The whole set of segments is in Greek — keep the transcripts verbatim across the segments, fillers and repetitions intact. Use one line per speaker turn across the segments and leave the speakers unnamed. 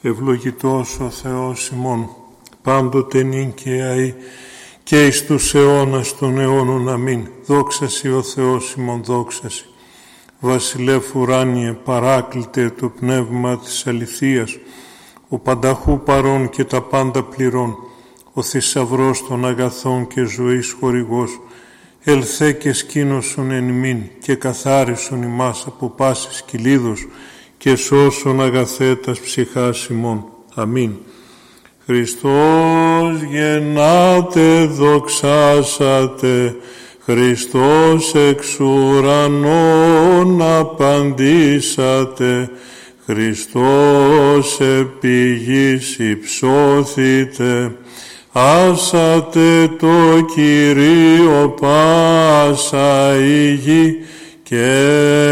Ευλογητός ο Θεός ημών, πάντοτε νίκαια και εις τους αιώνας των αιώνων. Αμήν. Δόξασι ο Θεός ημών, δόξασι. Βασιλεύ ουράνιε, παράκλητε το πνεύμα της αληθείας, ο πανταχού παρών και τα πάντα πληρών, ο θησαυρός των αγαθών και ζωής χορηγός, ελθέ και σκήνωσον εν ημίν και καθάρισον ημάς από πάσης κυλίδος και σώσον αγαθέτας ψυχάς ημών. Αμήν. Χριστός γεννάτε, δοξάσατε, Χριστός εξ ουρανών απαντήσατε, Χριστός επί γης υψώθητε, άσατε το Κυρίο πάσα η γη και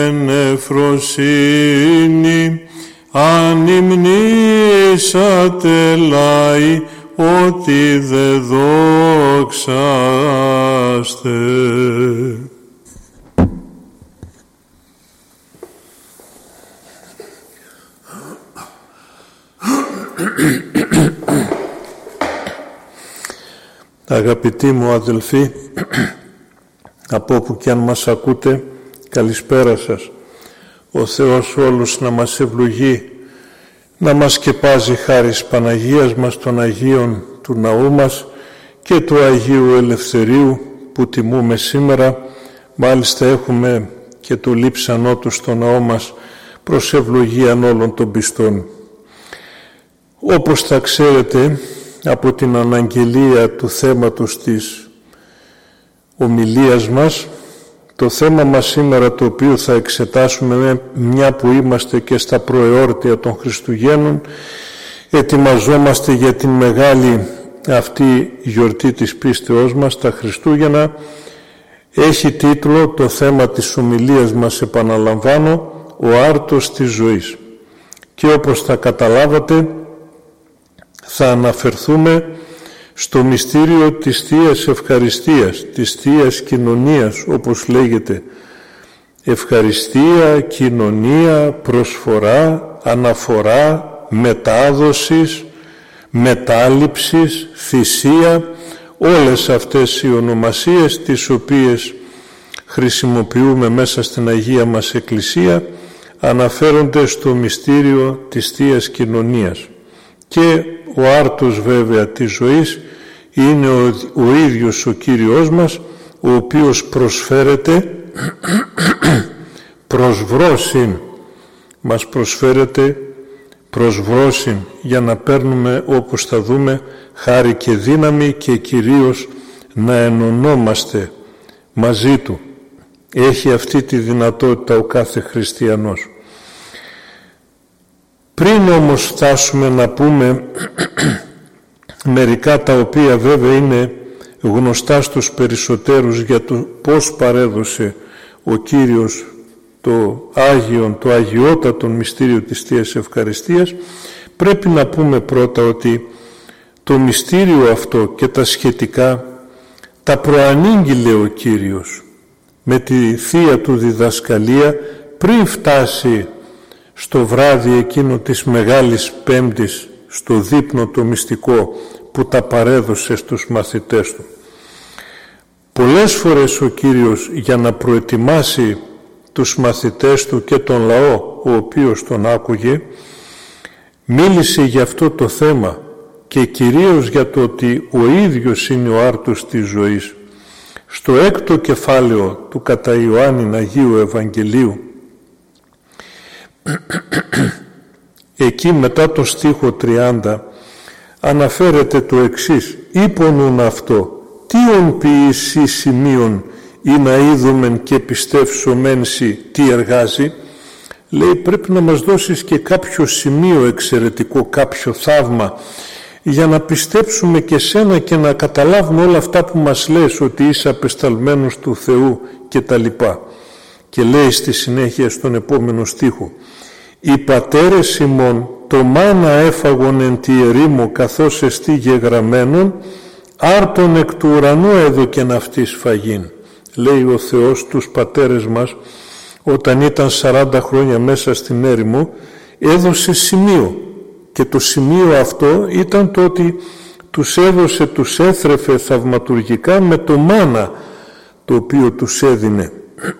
νεφροσύνη ανυμνήσατε λαοί ότι δε δόξαστε. Αγαπητοί μου αδελφοί, από όπου και αν μας ακούτε, καλησπέρα σας. Ο Θεός όλους να μας ευλογεί, να μας σκεπάζει χάρις Παναγίας μας, των Αγίων του ναού μας και του Αγίου Ελευθερίου που τιμούμε σήμερα. Μάλιστα έχουμε και το λείψανό του στο ναό μας προς ευλογίαν όλων των πιστών. Όπως θα ξέρετε από την αναγγελία του θέματος της ομιλίας μας, το θέμα μας σήμερα, το οποίο θα εξετάσουμε, μια που είμαστε και στα προεόρτια των Χριστουγέννων, ετοιμαζόμαστε για την μεγάλη αυτή γιορτή της πίστεώς μας, τα Χριστούγεννα, έχει τίτλο το θέμα της ομιλίας μας, επαναλαμβάνω, ο άρτος της ζωής. Και όπως θα καταλάβατε, θα αναφερθούμε στο μυστήριο της Θείας Ευχαριστίας, της Θείας Κοινωνίας, όπως λέγεται. Ευχαριστία, κοινωνία, προσφορά, αναφορά, μετάδοσης, μετάληψης, θυσία, όλες αυτές οι ονομασίες τις οποίες χρησιμοποιούμε μέσα στην Αγία μας Εκκλησία αναφέρονται στο μυστήριο της Θείας Κοινωνίας. Και ο άρτος βέβαια της ζωής είναι ο, ο ίδιος ο Κύριος μας, ο οποίος προσφέρεται προσβρόσιν, μας προσφέρεται προσβρόσιν για να παίρνουμε, όπως θα δούμε, χάρη και δύναμη και κυρίως να ενωνόμαστε μαζί Του. Έχει αυτή τη δυνατότητα ο κάθε χριστιανός. Πριν όμως φτάσουμε να πούμε μερικά τα οποία βέβαια είναι γνωστά στους περισσότερους για το πώς παρέδωσε ο Κύριος το Άγιον, το αγιότατο μυστήριο της Θείας Ευχαριστίας, πρέπει να πούμε πρώτα ότι το μυστήριο αυτό και τα σχετικά τα προανήγγειλε ο Κύριος με τη Θεία Του διδασκαλία πριν φτάσει στο βράδυ εκείνο της Μεγάλης Πέμπτης, στο δείπνο το μυστικό που τα παρέδωσε στους μαθητές Του. Πολλές φορές ο Κύριος, για να προετοιμάσει τους μαθητές Του και τον λαό ο οποίος τον άκουγε, μίλησε για αυτό το θέμα και κυρίως για το ότι ο ίδιος είναι ο άρτος της ζωής. Στο έκτο κεφάλαιο του κατά Ιωάννην Αγίου Ευαγγελίου, εκεί μετά το στίχο τριάντα αναφέρεται το εξής: «Είπονουν αυτό, τι ον ποιησί σημείων ή να είδομεν και πιστεύσομενσι τι εργάζει». Λέει, πρέπει να μας δώσεις και κάποιο σημείο εξαιρετικό, κάποιο θαύμα, για να πιστέψουμε και σένα και να καταλάβουμε όλα αυτά που μας λες, ότι είσαι απεσταλμένος του Θεού και τα λοιπά. Και λέει στη συνέχεια στον επόμενο στίχο: «Οι πατέρες ημών το μάνα έφαγον εν τη ερήμο καθώς εστί γεγραμμένον, άρτον εκ του ουρανού έδωκεν αυτής φαγήν». Λέει ο Θεός τους πατέρες μας, όταν ήταν σαράντα χρόνια μέσα στην έρημο, έδωσε σημείο Και το σημείο αυτό ήταν το ότι τους έδωσε, τους έθρεφε θαυματουργικά με το μάνα το οποίο τους έδινε.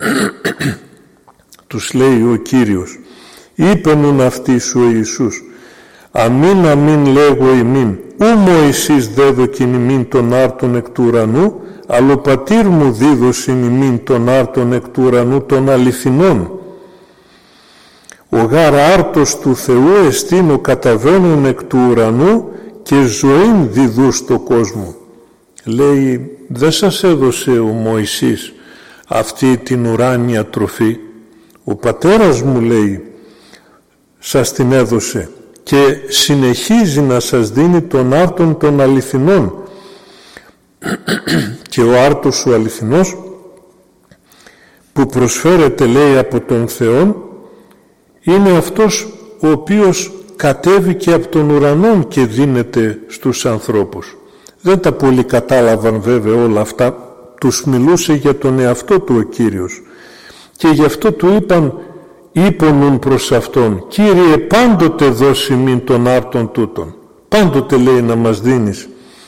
Τους λέει ο Κύριος, είπενουν αυτοί σου ο Ιησούς, αμήν αμήν λέγω ημίν, ου Μωυσής δέδωκιν ημίν τον άρτον εκ του ουρανού, αλλά ο πατήρ μου δίδωσιν ημίν τον άρτον εκ του ουρανού των αληθινών. Ο γάρ άρτος του Θεού εστίν ο καταβαίνουν εκ του ουρανού και ζωήν διδού στο κόσμο. Λέει, δεν σας έδωσε ο Μωυσής αυτή την ουράνια τροφή, ο πατέρας μου, λέει, σας την έδωσε και συνεχίζει να σας δίνει τον άρτον των αληθινών. Και ο άρτος ο αληθινός που προσφέρεται, λέει, από τον Θεό είναι αυτός ο οποίος κατέβηκε από τον ουρανό και δίνεται στους ανθρώπους. Δεν τα πολύ κατάλαβαν βέβαια όλα αυτά, τους μιλούσε για τον εαυτό του ο Κύριος και γι' αυτό του είπαν, είπονουν προς Αυτόν, Κύριε, πάντοτε δώσει μην τον άρτον τούτον, πάντοτε, λέει, να μας δίνεις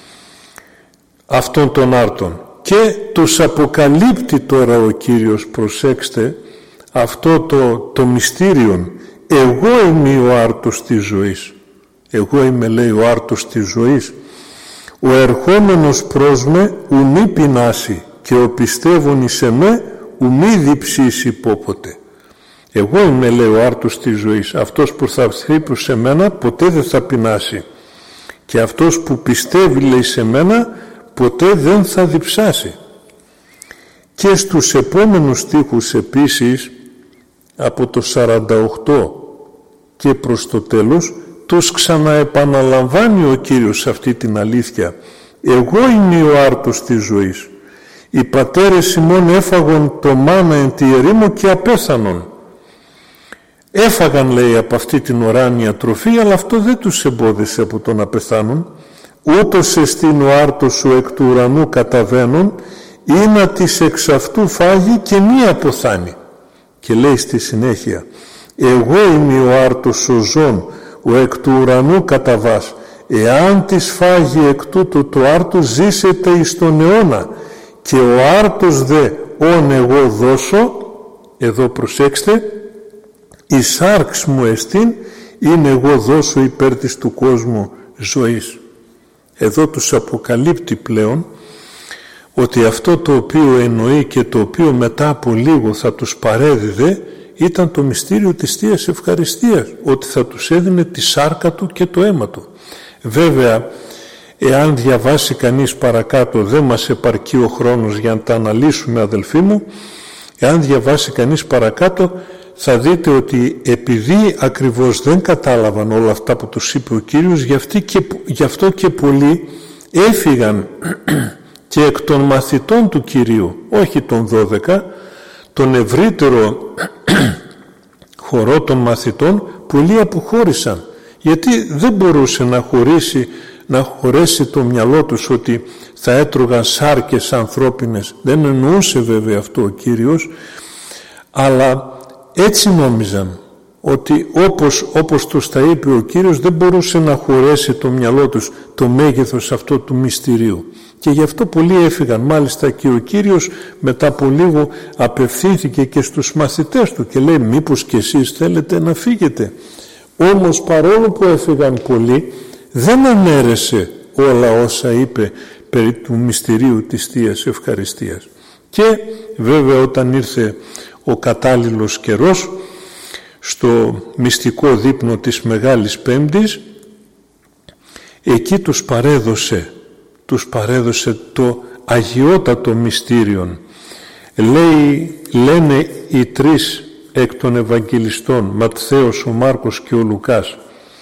αυτόν τον άρτον. Και τους αποκαλύπτει τώρα ο Κύριος, προσέξτε, αυτό το, το μυστήριον, εγώ είμαι ο άρτος της ζωής. Εγώ είμαι, λέει, ο άρτος της ζωής. Ο ερχόμενος προς με ου μη πεινάσει και ο πιστεύων εις εμέ ου μη διψήσει πόποτε. Εγώ είμαι, λέει, ο άρτος της ζωής. Αυτός που θα έρθει προς εμένα ποτέ δεν θα πεινάσει. Και αυτός που πιστεύει, λέει, σε μένα ποτέ δεν θα διψάσει. Και στους επόμενους στίχους επίσης, από το σαράντα οκτώ και προς το τέλος, τους ξαναεπαναλαμβάνει ο Κύριος αυτή την αλήθεια. Εγώ είμαι ο άρτος της ζωής. Οι πατέρες ημών έφαγον το μάνα εν τη ερήμο και απέθανον. Έφαγαν, λέει, από αυτή την ουράνια τροφή, αλλά αυτό δεν τους εμπόδισε από το να πεθάνουν. Ούτως εστίν ο άρτος σου εκ του ουρανού καταβαίνουν, ή να της εξ αυτού φάγει και μη αποθάνει. Και λέει στη συνέχεια, εγώ είμαι ο άρτος ο ζών, ο εκ του ουρανού καταβάς, εάν της φάγει εκ τούτου το άρτος ζήσεται εις τον αιώνα, και ο άρτος δε όν εγώ δώσω, εδώ προσέξτε, η σάρξ μου εστίν, είναι εγώ δώσω υπέρ της του κόσμου ζωής. Εδώ τους αποκαλύπτει πλέον ότι αυτό το οποίο εννοεί και το οποίο μετά από λίγο θα τους παρέδιδε ήταν το μυστήριο της Θείας Ευχαριστίας, ότι θα τους έδινε τη σάρκα του και το αίμα του. Βέβαια, εάν διαβάσει κανείς παρακάτω, δεν μας επαρκεί ο χρόνος για να τα αναλύσουμε, αδελφοί μου, εάν διαβάσει κανείς παρακάτω θα δείτε ότι επειδή ακριβώς δεν κατάλαβαν όλα αυτά που τους είπε ο Κύριος, γι' αυτό και πολλοί έφυγαν και εκ των μαθητών του Κυρίου, όχι των δώδεκα, τον ευρύτερο χορό των μαθητών, πολλοί αποχώρησαν, γιατί δεν μπορούσε να χωρίσει, να χωρέσει το μυαλό τους ότι θα έτρωγαν σάρκες ανθρώπινες. Δεν εννοούσε βέβαια αυτό ο Κύριος, αλλά έτσι νόμιζαν ότι όπως, όπως τους τα είπε ο Κύριος, δεν μπορούσε να χωρέσει το μυαλό τους το μέγεθος αυτό του μυστηρίου. Και γι' αυτό πολλοί έφυγαν. Μάλιστα και ο Κύριος μετά από λίγο απευθύνθηκε και στους μαθητές του και λέει, μήπως και εσείς θέλετε να φύγετε? Όμως παρόλο που έφυγαν πολλοί, δεν ανέρεσε όλα όσα είπε περί του μυστηρίου της Θείας Ευχαριστίας. Και βέβαια όταν ήρθε ο κατάλληλος καιρός, στο μυστικό δείπνο της Μεγάλης Πέμπτης, εκεί τους παρέδωσε τους παρέδωσε το αγιότατο μυστήριον. Λέει, λένε οι τρεις εκ των Ευαγγελιστών, Ματθαίος, ο Μάρκος και ο Λουκάς,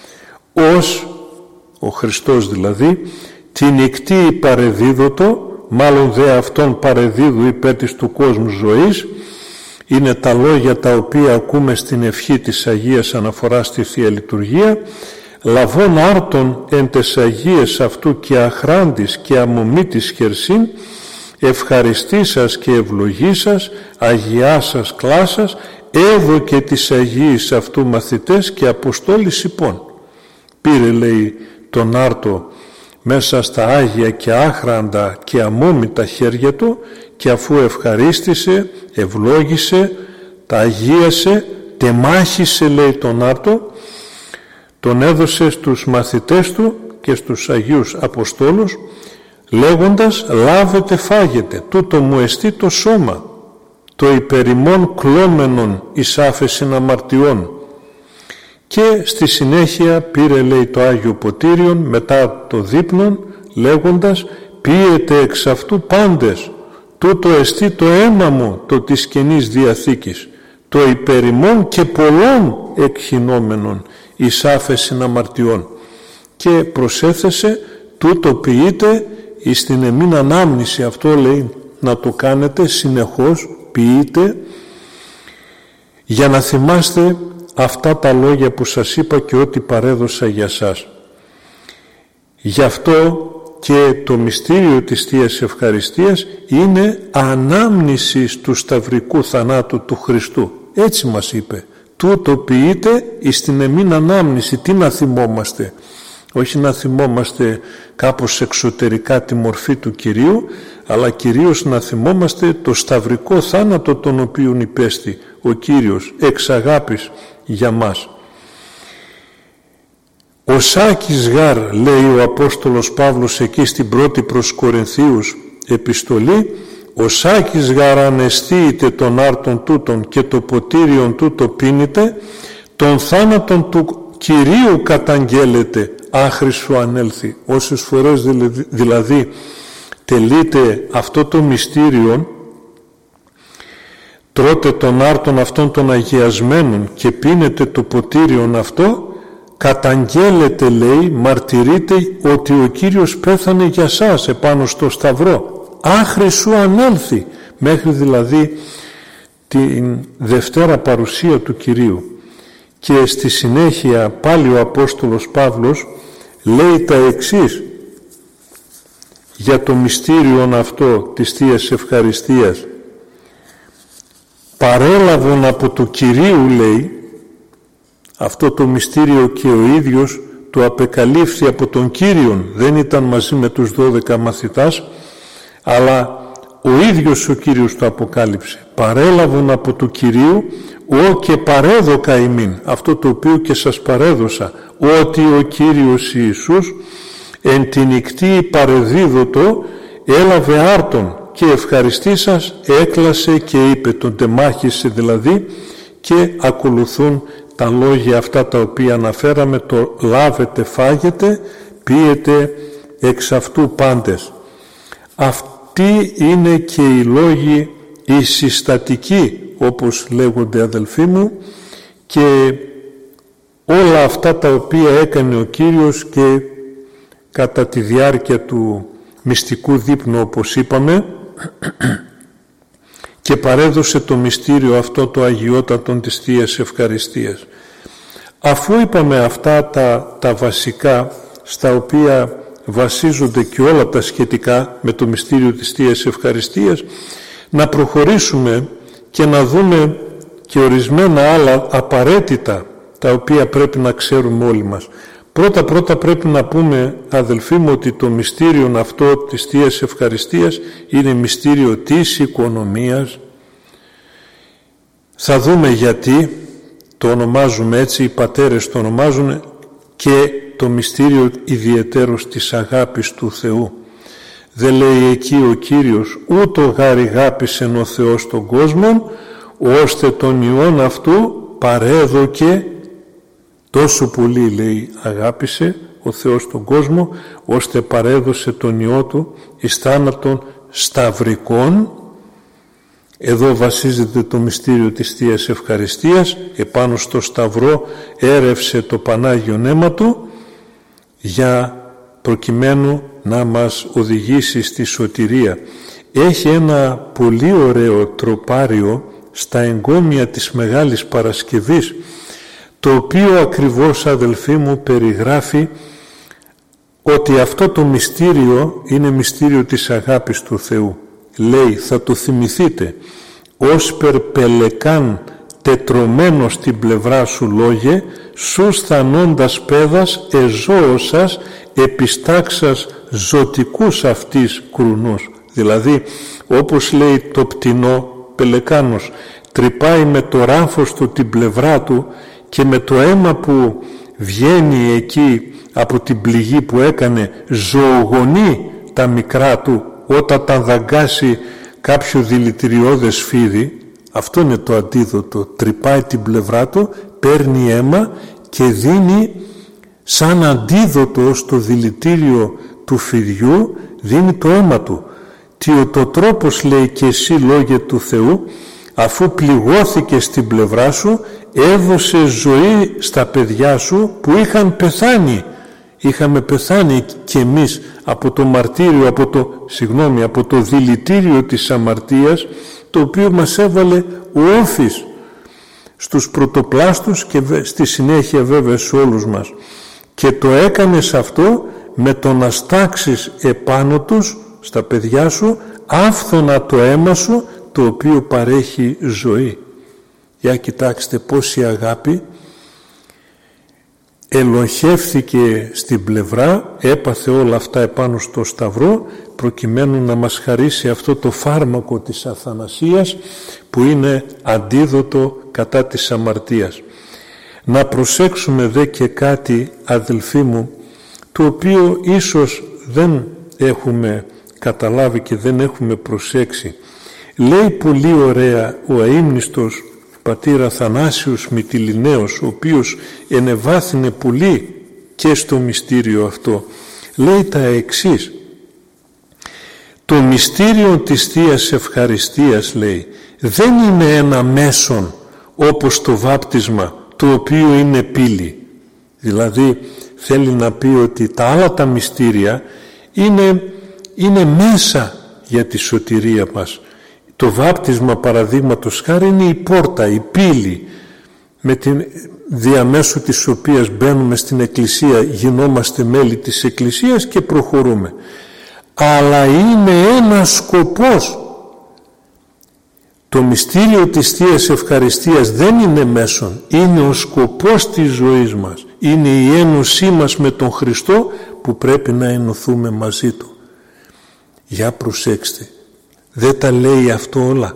ως ο Χριστός δηλαδή, την ικτή παρεδίδωτο, μάλλον δε αυτόν παρεδίδου υπέρ της του κόσμου ζωής, είναι τα λόγια τα οποία ακούμε στην ευχή της Αγίας αναφορά στη Θεία Λειτουργία, λαβών άρτων εν τες Αγίες αυτού και αχράντης και αμομήτης χερσίν, ευχαριστήσας και ευλογήσας, αγιάσας κλάσας, έδω και τις Αγίες αυτού μαθητές και αποστόλης υπών. πήρε, λέει, τον άρτο μέσα στα άγια και άχραντα και αμόμητα χέρια του και αφού ευχαρίστησε, ευλόγησε, τα αγίασε, τεμάχισε, λέει, τον άρτο, τον έδωσε στους μαθητές του και στους Αγίους Αποστόλους, λέγοντας «Λάβετε φάγετε, τούτο μου εστί το σώμα, το υπερημών κλώμενον εις άφεσιν αμαρτιών». Και στη συνέχεια πήρε, λέει, το Άγιο Ποτήριον μετά το δείπνον, λέγοντας «Πίετε εξ αυτού πάντες, τούτο εστί το αίμα μου, το της Καινής Διαθήκης, το υπερημών και πολλών εκχυνόμενων εις άφεσιν αμαρτιών». Και προσέθεσε «Τούτο ποιείτε εις την εμήν ανάμνηση». Αυτό, λέει, να το κάνετε συνεχώς, ποιείτε, για να θυμάστε αυτά τα λόγια που σας είπα και ό,τι παρέδωσα για σας. Γι' αυτό και το μυστήριο της Θείας Ευχαριστίας είναι ανάμνηση του σταυρικού θανάτου του Χριστού. Έτσι μας είπε. Τούτο ποιείτε εις την εμήν ανάμνηση. Τι να θυμόμαστε? Όχι να θυμόμαστε κάπως εξωτερικά τη μορφή του Κυρίου, αλλά κυρίως να θυμόμαστε το σταυρικό θάνατο τον οποίον υπέστη ο Κύριος εξ αγάπης για μας. Ο Σάκης γάρ, λέει ο Απόστολος Παύλος εκεί στην πρώτη προς Κορινθίους επιστολή, ο Σάκης γάρ αναισθείητε των άρτων τούτων και το ποτήριον τούτο πίνετε, τον θάνατον του Κυρίου καταγγέλλεται άχρης σου ανέλθει. Όσες φορές δηλαδή τελείται αυτό το μυστήριο, τρώτε τον άρτον αυτών των αγιασμένων και πίνετε το ποτήριον αυτό, καταγγέλλεται, λέει, μαρτυρείτε ότι ο Κύριος πέθανε για σας επάνω στο σταυρό. Άχρης σου ανέλθει, μέχρι δηλαδή την Δευτέρα παρουσία του Κυρίου. Και στη συνέχεια πάλι ο Απόστολος Παύλος λέει τα εξής για το μυστήριον αυτό της Θείας Ευχαριστίας. Παρέλαβον από του Κυρίου, λέει, αυτό το μυστήριο και ο ίδιος το απεκαλύφθη από τον Κύριον, δεν ήταν μαζί με τους δώδεκα μαθητάς, αλλά ο ίδιος ο Κύριος το αποκάλυψε. Παρέλαβον από του Κυρίου «Ο και παρέδωκα ημίν», αυτό το οποίο και σας παρέδωσα, ότι ο Κύριος Ιησούς εν την νυκτή παρεδίδωτο έλαβε άρτον και ευχαριστήσας έκλασε και είπε, τον τεμάχισε δηλαδή, και ακολουθούν τα λόγια αυτά τα οποία αναφέραμε, το «λάβετε φάγετε, πίετε εξ αυτού πάντες». Αυτοί είναι και οι λόγοι οι συστατικοί, όπως λέγονται, αδελφοί μου, και όλα αυτά τα οποία έκανε ο Κύριος και κατά τη διάρκεια του μυστικού δείπνου, όπως είπαμε, και παρέδωσε το μυστήριο αυτό το αγιότατον της Θείας Ευχαριστίας. Αφού είπαμε αυτά τα, τα βασικά στα οποία βασίζονται και όλα τα σχετικά με το μυστήριο της Θείας Ευχαριστίας, να προχωρήσουμε και να δούμε και ορισμένα άλλα απαραίτητα τα οποία πρέπει να ξέρουμε όλοι μας. Πρώτα πρώτα πρέπει να πούμε, αδελφοί μου, ότι το μυστήριο αυτό της Θείας Ευχαριστίας είναι μυστήριο της οικονομίας. Θα δούμε γιατί το ονομάζουμε έτσι, οι πατέρες το ονομάζουν, και το μυστήριο ιδιαιτέρως της αγάπης του Θεού. Δεν λέει εκεί ο Κύριος «Ούτω γάρι γάπησεν ο Θεός τον κόσμο, ώστε τον Υιόν αυτού παρέδωκε». Τόσο πολύ, λέει, αγάπησε ο Θεός τον κόσμο, ώστε παρέδωσε τον Υιό του εις θάνατον σταυρικών. Εδώ βασίζεται το μυστήριο της Θείας Ευχαριστίας. Επάνω στο σταυρό έρευσε το Πανάγιο αίμα του για προκειμένου να μας οδηγήσει στη σωτηρία. Έχει ένα πολύ ωραίο τροπάριο στα εγκόμια της Μεγάλης Παρασκευής, το οποίο ακριβώς, αδελφοί μου, περιγράφει ότι αυτό το μυστήριο είναι μυστήριο της αγάπης του Θεού. Λέει, θα το θυμηθείτε, «Ως περπελεκάν τετρωμένο στην πλευρά σου λόγε, σου θανώντας πέδας εζώωσας επιστάξας ζωτικούς αυτής κρουνούς. Δηλαδή, όπως λέει το πτηνό πελεκάνος, τρυπάει με το ράφος του την πλευρά του και με το αίμα που βγαίνει εκεί από την πληγή που έκανε ζωογονεί τα μικρά του όταν τα δαγκάσει κάποιο δηλητηριώδες φίδι. Αυτό είναι το αντίδοτο. Τρυπάει την πλευρά του, παίρνει αίμα και δίνει σαν αντίδοτο στο δηλητήριο του φιδιού, δίνει το αίμα του. Τι ο το τρόπος, λέει, και εσύ λόγε του Θεού, αφού πληγώθηκε στην πλευρά σου, έδωσε ζωή στα παιδιά σου που είχαν πεθάνει. Είχαμε πεθάνει κι εμείς από το μαρτύριο, από το, συγγνώμη, από το δηλητήριο της αμαρτίας, το οποίο μας έβαλε ο όφης στους πρωτοπλάστους και στη συνέχεια βέβαια σε όλους μας. Και το έκανες αυτό με το να στάξεις επάνω τους, στα παιδιά σου, άφθονα το αίμα σου, το οποίο παρέχει ζωή. Για κοιτάξτε πόση αγάπη ελοχεύθηκε στην πλευρά, έπαθε όλα αυτά επάνω στο σταυρό, προκειμένου να μας χαρίσει αυτό το φάρμακο της αθανασίας, που είναι αντίδοτο κατά της αμαρτίας. Να προσέξουμε δε και κάτι, αδελφοί μου, το οποίο ίσως δεν έχουμε καταλάβει και δεν έχουμε προσέξει. Λέει πολύ ωραία ο αείμνηστος πατήρ Αθανάσιος Μυτιληναίος, ο οποίος ενεβάθυνε πολύ και στο μυστήριο αυτό. Λέει τα εξής: το μυστήριο της Θείας Ευχαριστίας, λέει, δεν είναι ένα μέσον όπως το βάπτισμα, το οποίο είναι πύλη. Δηλαδή θέλει να πει ότι τα άλλα τα μυστήρια είναι, είναι μέσα για τη σωτηρία μας. Το βάπτισμα, παραδείγματος χάρη, είναι η πόρτα, η πύλη, με την διαμέσου της οποίας μπαίνουμε στην Εκκλησία, γινόμαστε μέλη της Εκκλησίας και προχωρούμε. Αλλά είναι ένας σκοπός. Το μυστήριο της Θείας Ευχαριστίας δεν είναι μέσον, είναι ο σκοπός της ζωής μας. Είναι η ένωσή μας με τον Χριστό που πρέπει να ενωθούμε μαζί Του. Για προσέξτε, δεν τα λέει αυτό όλα.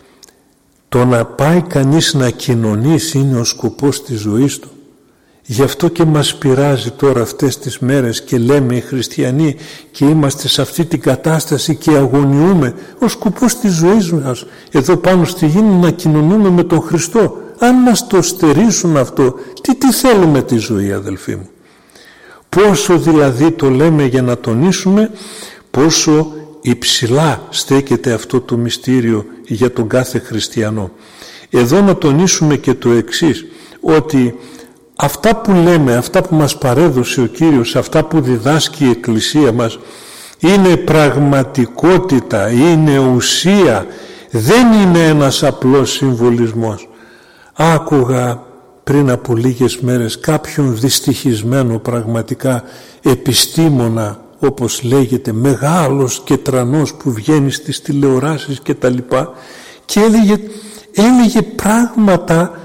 Το να πάει κανείς να κοινωνήσει είναι ο σκοπός της ζωής του. Γι' αυτό και μας πειράζει τώρα αυτές τις μέρες και λέμε οι χριστιανοί και είμαστε σε αυτή την κατάσταση και αγωνιούμε. Ο σκοπός της ζωής μας εδώ πάνω στη γη είναι να κοινωνούμε με τον Χριστό. Αν μας το στερήσουν αυτό, τι, τι θέλουμε τη ζωή, αδελφοί μου? Πόσο δηλαδή το λέμε για να τονίσουμε πόσο υψηλά στέκεται αυτό το μυστήριο για τον κάθε χριστιανό. Εδώ να τονίσουμε και το εξής, ότι αυτά που λέμε, αυτά που μας παρέδωσε ο Κύριος, αυτά που διδάσκει η Εκκλησία μας, είναι πραγματικότητα, είναι ουσία, δεν είναι ένας απλός συμβολισμός. Άκουγα πριν από λίγες μέρες κάποιον δυστυχισμένο πραγματικά επιστήμονα, όπως λέγεται, μεγάλος και τρανός που βγαίνει στις τηλεοράσεις και τα λοιπά, και έλεγε, έλεγε πράγματα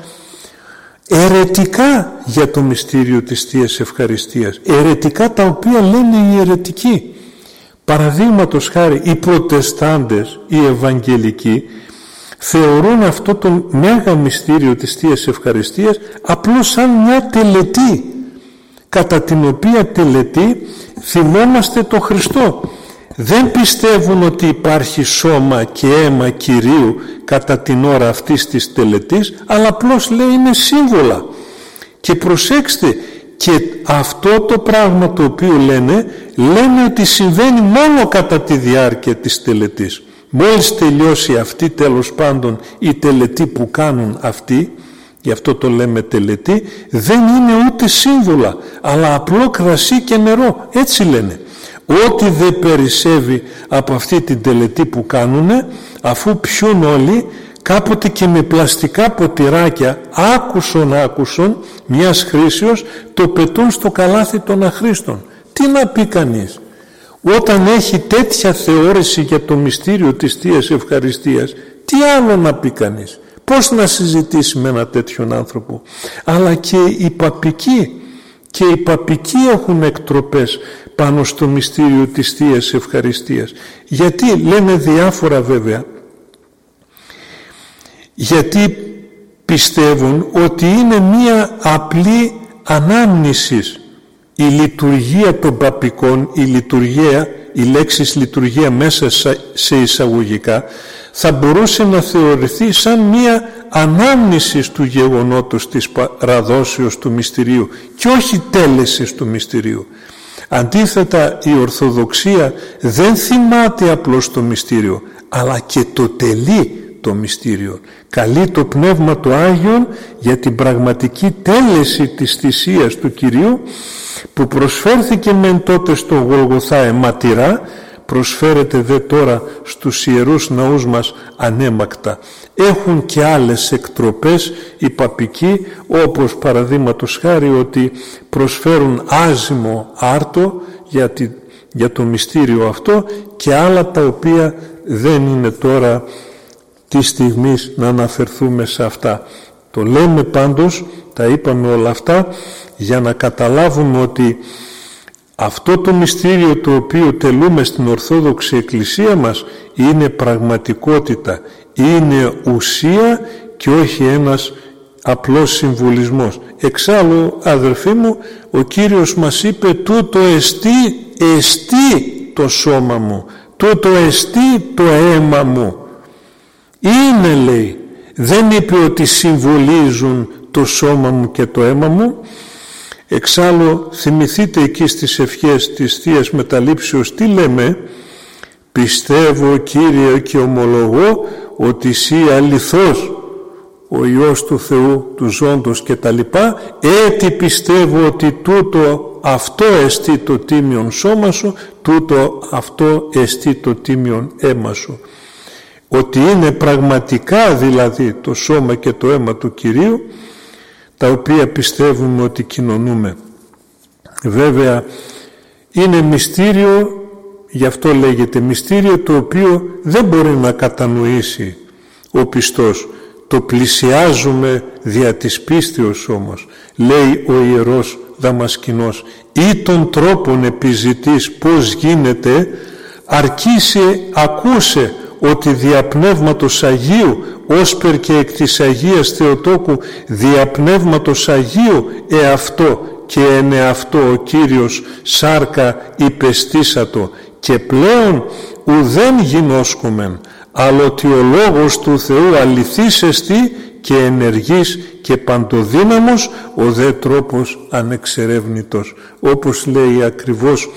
αιρετικά για το μυστήριο της Θείας Ευχαριστίας, αιρετικά τα οποία λένε οι αιρετικοί. Παραδείγματος χάρη, οι προτεστάντες, οι ευαγγελικοί, θεωρούν αυτό το μέγα μυστήριο της Θείας Ευχαριστίας απλώς σαν μια τελετή, κατά την οποία τελετή θυμόμαστε τον Χριστό. Δεν πιστεύουν ότι υπάρχει σώμα και αίμα Κυρίου κατά την ώρα αυτής της τελετής, αλλά απλώς λέει είναι σύμβολα. Και προσέξτε, και αυτό το πράγμα το οποίο λένε, λένε ότι συμβαίνει μόνο κατά τη διάρκεια της τελετής. Μόλις τελειώσει αυτή, τέλος πάντων, η τελετή που κάνουν αυτοί, γι' αυτό το λέμε τελετή, δεν είναι ούτε σύμβολα, αλλά απλό κρασί και νερό, έτσι λένε. Ό,τι δεν περισσεύει από αυτή την τελετή που κάνουνε, αφού πιούν όλοι, κάποτε και με πλαστικά ποτηράκια, άκουσον άκουσον, μιας χρήσεως, το πετούν στο καλάθι των αχρήστων. Τι να πει κανείς? Όταν έχει τέτοια θεώρηση για το μυστήριο της Θείας Ευχαριστίας, τι άλλο να πει κανείς? Πώς να συζητήσει με ένα τέτοιον άνθρωπο? Αλλά και οι παπικοί, και οι παπικοί έχουν εκτροπές πάνω στο μυστήριο της Θείας Ευχαριστίας. Γιατί? Λένε διάφορα βέβαια. Γιατί πιστεύουν ότι είναι μία απλή ανάμνηση η λειτουργία των παπικών, η λειτουργία, η λέξη λειτουργία μέσα σε εισαγωγικά, θα μπορούσε να θεωρηθεί σαν μία ανάμνηση του γεγονότος της παραδόσεως του μυστηρίου και όχι τέλεσης του μυστηρίου. Αντίθετα, η Ορθοδοξία δεν θυμάται απλώς το μυστήριο, αλλά και το τελεί το μυστήριο. Καλεί το Πνεύμα του Άγιον για την πραγματική τέλεση της θυσίας του Κυρίου, που προσφέρθηκε μεν τότε στο Γολγοθά αιματηρά, προσφέρεται δε τώρα στους ιερούς ναούς μας ανέμακτα. Έχουν και άλλες εκτροπές οι παπικοί, όπως παραδείγματος χάρη ότι προσφέρουν άζυμο άρτο για, τη, για το μυστήριο αυτό, και άλλα τα οποία δεν είναι τώρα τη στιγμής να αναφερθούμε σε αυτά. Το λέμε πάντως, τα είπαμε όλα αυτά, για να καταλάβουμε ότι αυτό το μυστήριο το οποίο τελούμε στην Ορθόδοξη Εκκλησία μας είναι πραγματικότητα, είναι ουσία και όχι ένας απλός συμβολισμός. Εξάλλου, αδερφοί μου, ο Κύριος μας είπε τούτο εστί, εστί το σώμα μου, τούτο εστί το αίμα μου. Είναι, λέει, δεν είπε ότι συμβολίζουν το σώμα μου και το αίμα μου. Εξάλλου, θυμηθείτε εκεί στις ευχές της Θείας Μεταλήψεως τι λέμε? Πιστεύω, Κύριε, και ομολογώ ότι εσύ αληθώς ο Υιός του Θεού, του ζώντος και τα λοιπά, έτι πιστεύω ότι τούτο αυτό εστί το τίμιον σώμα σου, τούτο αυτό εστί το τίμιον αίμα σου. Ότι είναι πραγματικά δηλαδή το σώμα και το αίμα του Κυρίου, τα οποία πιστεύουμε ότι κοινωνούμε. Βέβαια είναι μυστήριο, γι' αυτό λέγεται μυστήριο, το οποίο δεν μπορεί να κατανοήσει ο πιστός. Το πλησιάζουμε δια της πίστεως όμως, λέει ο Ιερός Δαμασκηνός, ή των τρόπων επιζητείς πώς γίνεται, αρκείσαι ακούσε ότι δια Πνεύματος Αγίου, όσπερ και εκ της Αγίας Θεοτόκου, δια Πνεύματος Αγίου εαυτό και εν εαυτό ο Κύριος σάρκα υπεστήσατο, και πλέον ουδέν γινώσκομεν, αλλά ότι ο Λόγος του Θεού αληθής εστί και ενεργής και παντοδύναμος, ο δε τρόπος ανεξερεύνητος. Όπως λέει ακριβώς,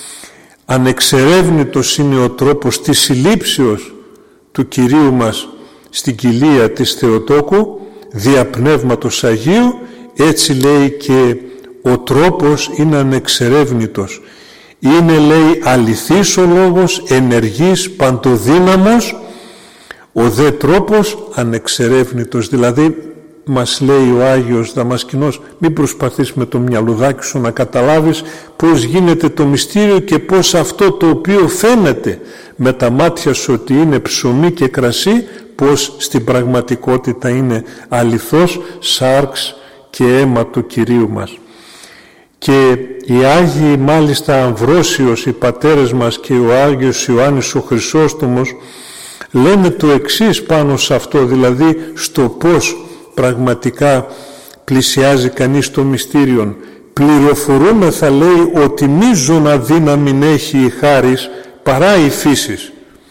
ανεξερεύνητος είναι ο τρόπος της συλλήψεως του Κυρίου μας στην κοιλία της Θεοτόκου δια Πνεύματος Αγίου, έτσι λέει και ο τρόπος είναι ανεξερεύνητος. Είναι, λέει, αληθής ο λόγος, ενεργής, παντοδύναμος, ο δε τρόπος ανεξερεύνητος. Δηλαδή μας λέει ο Άγιος Δαμασκηνός, μην προσπαθείς με το μυαλουδάκι σου να καταλάβεις πώς γίνεται το μυστήριο και πώς αυτό το οποίο φαίνεται με τα μάτια σου ότι είναι ψωμί και κρασί, πώς στην πραγματικότητα είναι αληθώς σάρξ και αίμα του Κυρίου μας. Και οι Άγιοι, μάλιστα Αμβρόσιος, οι πατέρες μας, και ο Άγιος Ιωάννης ο Χρυσόστομος λένε το εξής πάνω σε αυτό, δηλαδή στο πώς πραγματικά πλησιάζει κανείς το μυστήριον. Πληροφορούμε, θα λέει, ότι μείζωνα δύναμην έχει η χάρις παρά η φύσης.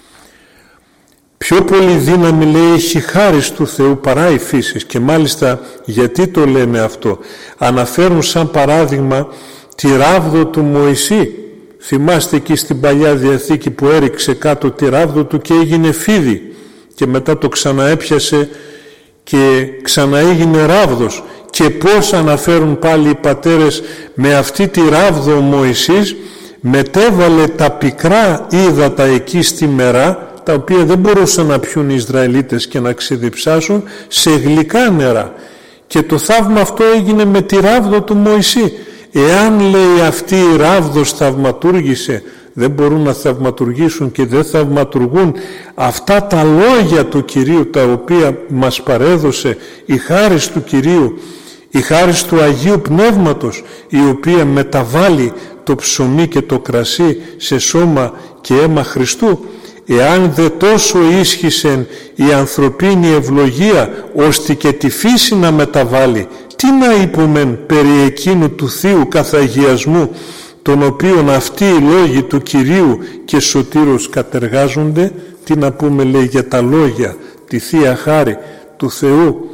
Πιο πολύ δύναμη, λέει, έχει χάρις του Θεού παρά η φύσης. Και μάλιστα γιατί το λένε αυτό? Αναφέρουν σαν παράδειγμα τη ράβδο του Μωυσή. Θυμάστε εκεί στην Παλιά Διαθήκη που έριξε κάτω τη ράβδο του και έγινε φίδι και μετά το ξαναέπιασε και ξαναέγινε ράβδος. Και πώς αναφέρουν πάλι οι πατέρες, με αυτή τη ράβδο ο Μωυσής μετέβαλε τα πικρά ύδατα εκεί στη μερά, τα οποία δεν μπορούσαν να πιούν οι Ισραηλίτες και να ξεδιψάσουν, σε γλυκά νερά. Και το θαύμα αυτό έγινε με τη ράβδο του Μωυσή. Εάν, λέει, αυτή η ράβδος θαυματούργησε, δεν μπορούν να θαυματουργήσουν και δεν θαυματουργούν αυτά τα λόγια του Κυρίου, τα οποία μας παρέδωσε η χάρις του Κυρίου, η χάρις του Αγίου Πνεύματος, η οποία μεταβάλλει το ψωμί και το κρασί σε σώμα και αίμα Χριστού. Εάν δε τόσο ίσχυσεν η ανθρωπίνη ευλογία ώστε και τη φύση να μεταβάλει, τι να είπομεν περί εκείνου του Θείου καθαγιασμού, τον οποίον αυτοί οι λόγοι του Κυρίου και Σωτήρος κατεργάζονται? Τι να πούμε, λέει, για τα λόγια, τη Θεία Χάρη του Θεού,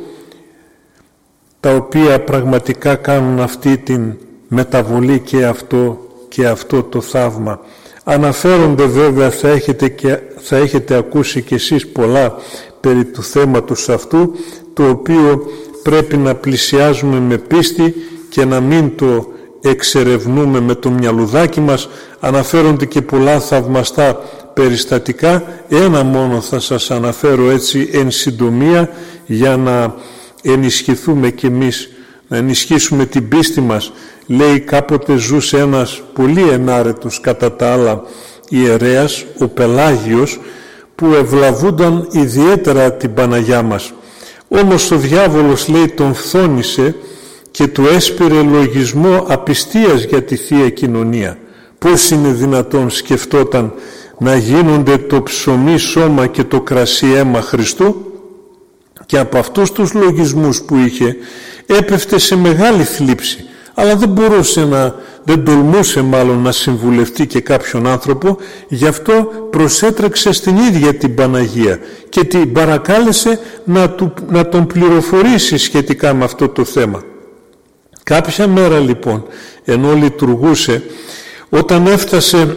τα οποία πραγματικά κάνουν αυτή την μεταβολή και αυτό, και αυτό το θαύμα. Αναφέρονται βέβαια, θα έχετε, και, θα έχετε ακούσει κι εσείς πολλά περί του θέματος αυτού, το οποίο πρέπει να πλησιάζουμε με πίστη και να μην το εξερευνούμε με το μυαλουδάκι μας. Αναφέρονται και πολλά θαυμαστά περιστατικά. Ένα μόνο θα σας αναφέρω έτσι εν συντομία, για να ενισχυθούμε κι εμείς, να ενισχύσουμε την πίστη μας. Λέει, κάποτε ζούσε ένας πολύ ενάρετος κατά τα άλλα ιερέας, ο Πελάγιος, που ευλαβούνταν ιδιαίτερα την Παναγιά μας. Όμως ο διάβολος, λέει, τον φθόνησε και του έσπηρε λογισμό απιστίας για τη Θεία Κοινωνία. Πώς είναι δυνατόν, σκεφτόταν, να γίνονται το ψωμί σώμα και το κρασί αίμα Χριστού? Και από αυτούς τους λογισμούς που είχε έπεφτε σε μεγάλη θλίψη, αλλά δεν μπορούσε να, δεν τολμούσε μάλλον να συμβουλευτεί και κάποιον άνθρωπο, γι' αυτό προσέτρεξε στην ίδια την Παναγία και την παρακάλεσε να, του, να τον πληροφορήσει σχετικά με αυτό το θέμα. Κάποια μέρα λοιπόν, ενώ λειτουργούσε, όταν έφτασε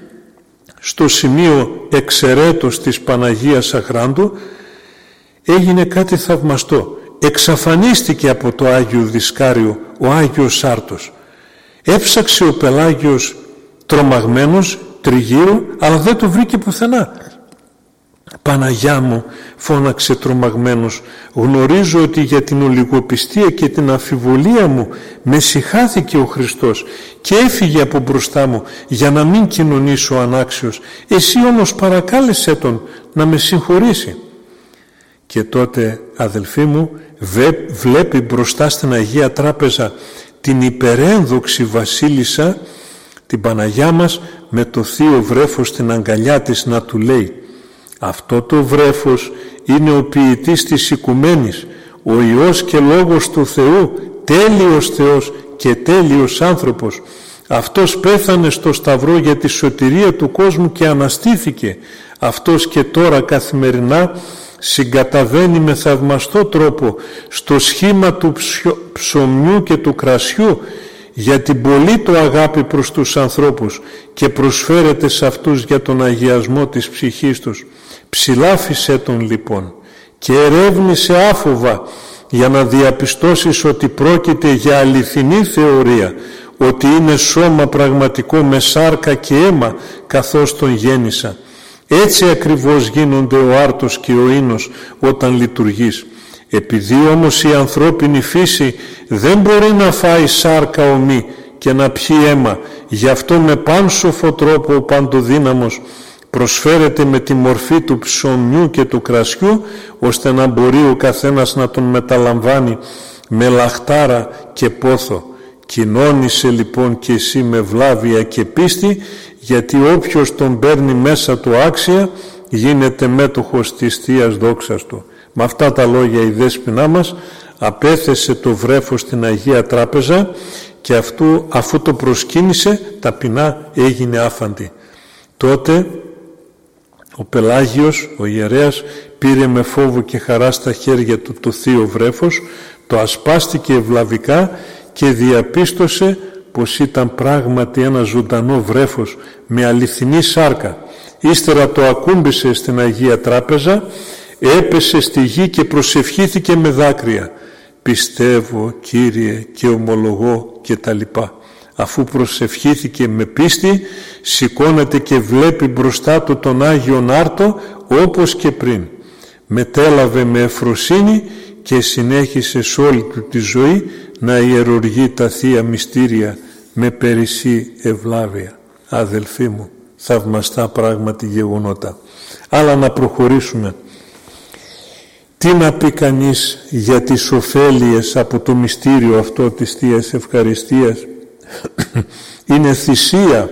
στο σημείο εξαιρέτως της Παναγίας Αχράντου, έγινε κάτι θαυμαστό. Εξαφανίστηκε από το Άγιο Δισκάριο ο Άγιος Σάρτος. Έψαξε ο Πελάγιος τρομαγμένος τριγύρω, αλλά δεν το βρήκε πουθενά. «Παναγιά μου», φώναξε τρομαγμένος, «γνωρίζω ότι για την ολιγοπιστία και την αμφιβολία μου με συχάθηκε ο Χριστός και έφυγε από μπροστά μου για να μην κοινωνήσω ανάξιος. Εσύ όμως παρακάλεσέ τον να με συγχωρήσει». Και τότε, αδελφοί μου, βλέπει μπροστά στην Αγία Τράπεζα την υπερένδοξη βασίλισσα, την Παναγιά μας, με το θείο βρέφος στην αγκαλιά της να του λέει: «Αυτό το βρέφος είναι ο ποιητής της οικουμένης, ο Υιός και Λόγος του Θεού, τέλειος Θεός και τέλειος άνθρωπος. Αυτός πέθανε στο Σταυρό για τη σωτηρία του κόσμου και αναστήθηκε. Αυτός και τώρα καθημερινά συγκαταβαίνει με θαυμαστό τρόπο στο σχήμα του ψωμιού και του κρασιού για την πολύ του αγάπη προς τους ανθρώπους και προσφέρεται σε αυτούς για τον αγιασμό της ψυχής τους. Ψηλάφισε τον λοιπόν και ερεύνησε άφοβα για να διαπιστώσεις ότι πρόκειται για αληθινή θεωρία, ότι είναι σώμα πραγματικό με σάρκα και αίμα καθώς τον γέννησα. Έτσι ακριβώς γίνονται ο άρτος και ο ίνος όταν λειτουργείς. Επειδή όμως η ανθρώπινη φύση δεν μπορεί να φάει σάρκα ομή και να πιει αίμα, γι' αυτό με πάνσοφο τρόπο ο παντοδύναμος προσφέρεται με τη μορφή του ψωμιού και του κρασιού, ώστε να μπορεί ο καθένας να τον μεταλαμβάνει με λαχτάρα και πόθο. Κοινώνησε λοιπόν και εσύ με βλάβεια και πίστη, γιατί όποιος τον παίρνει μέσα του άξια γίνεται μέτοχος της Θείας δόξας του». Με αυτά τα λόγια η Δέσποινά μας απέθεσε το βρέφος στην Αγία Τράπεζα και αυτού, αφού το προσκύνησε, ταπεινά έγινε άφαντη. Τότε ο Πελάγιος, ο ιερέας, πήρε με φόβο και χαρά στα χέρια του το θείο βρέφος, το ασπάστηκε ευλαβικά και διαπίστωσε πως ήταν πράγματι ένα ζωντανό βρέφος με αληθινή σάρκα. Ύστερα το ακούμπησε στην Αγία Τράπεζα, έπεσε στη γη και προσευχήθηκε με δάκρυα: «Πιστεύω, Κύριε, και ομολογώ» και τα λοιπά. Αφού προσευχήθηκε με πίστη, σηκώνεται και βλέπει μπροστά του τον Άγιον Άρτο όπως και πριν. Μετέλαβε με ευφροσύνη και συνέχισε σε όλη του τη ζωή να ιερουργεί τα Θεία Μυστήρια με περισσή ευλάβεια. Αδελφοί μου, θαυμαστά πράγματι γεγονότα. Αλλά να προχωρήσουμε. Τι να πει κανείς για τις ωφέλειες από το μυστήριο αυτό της Θείας Ευχαριστίας? Είναι θυσία,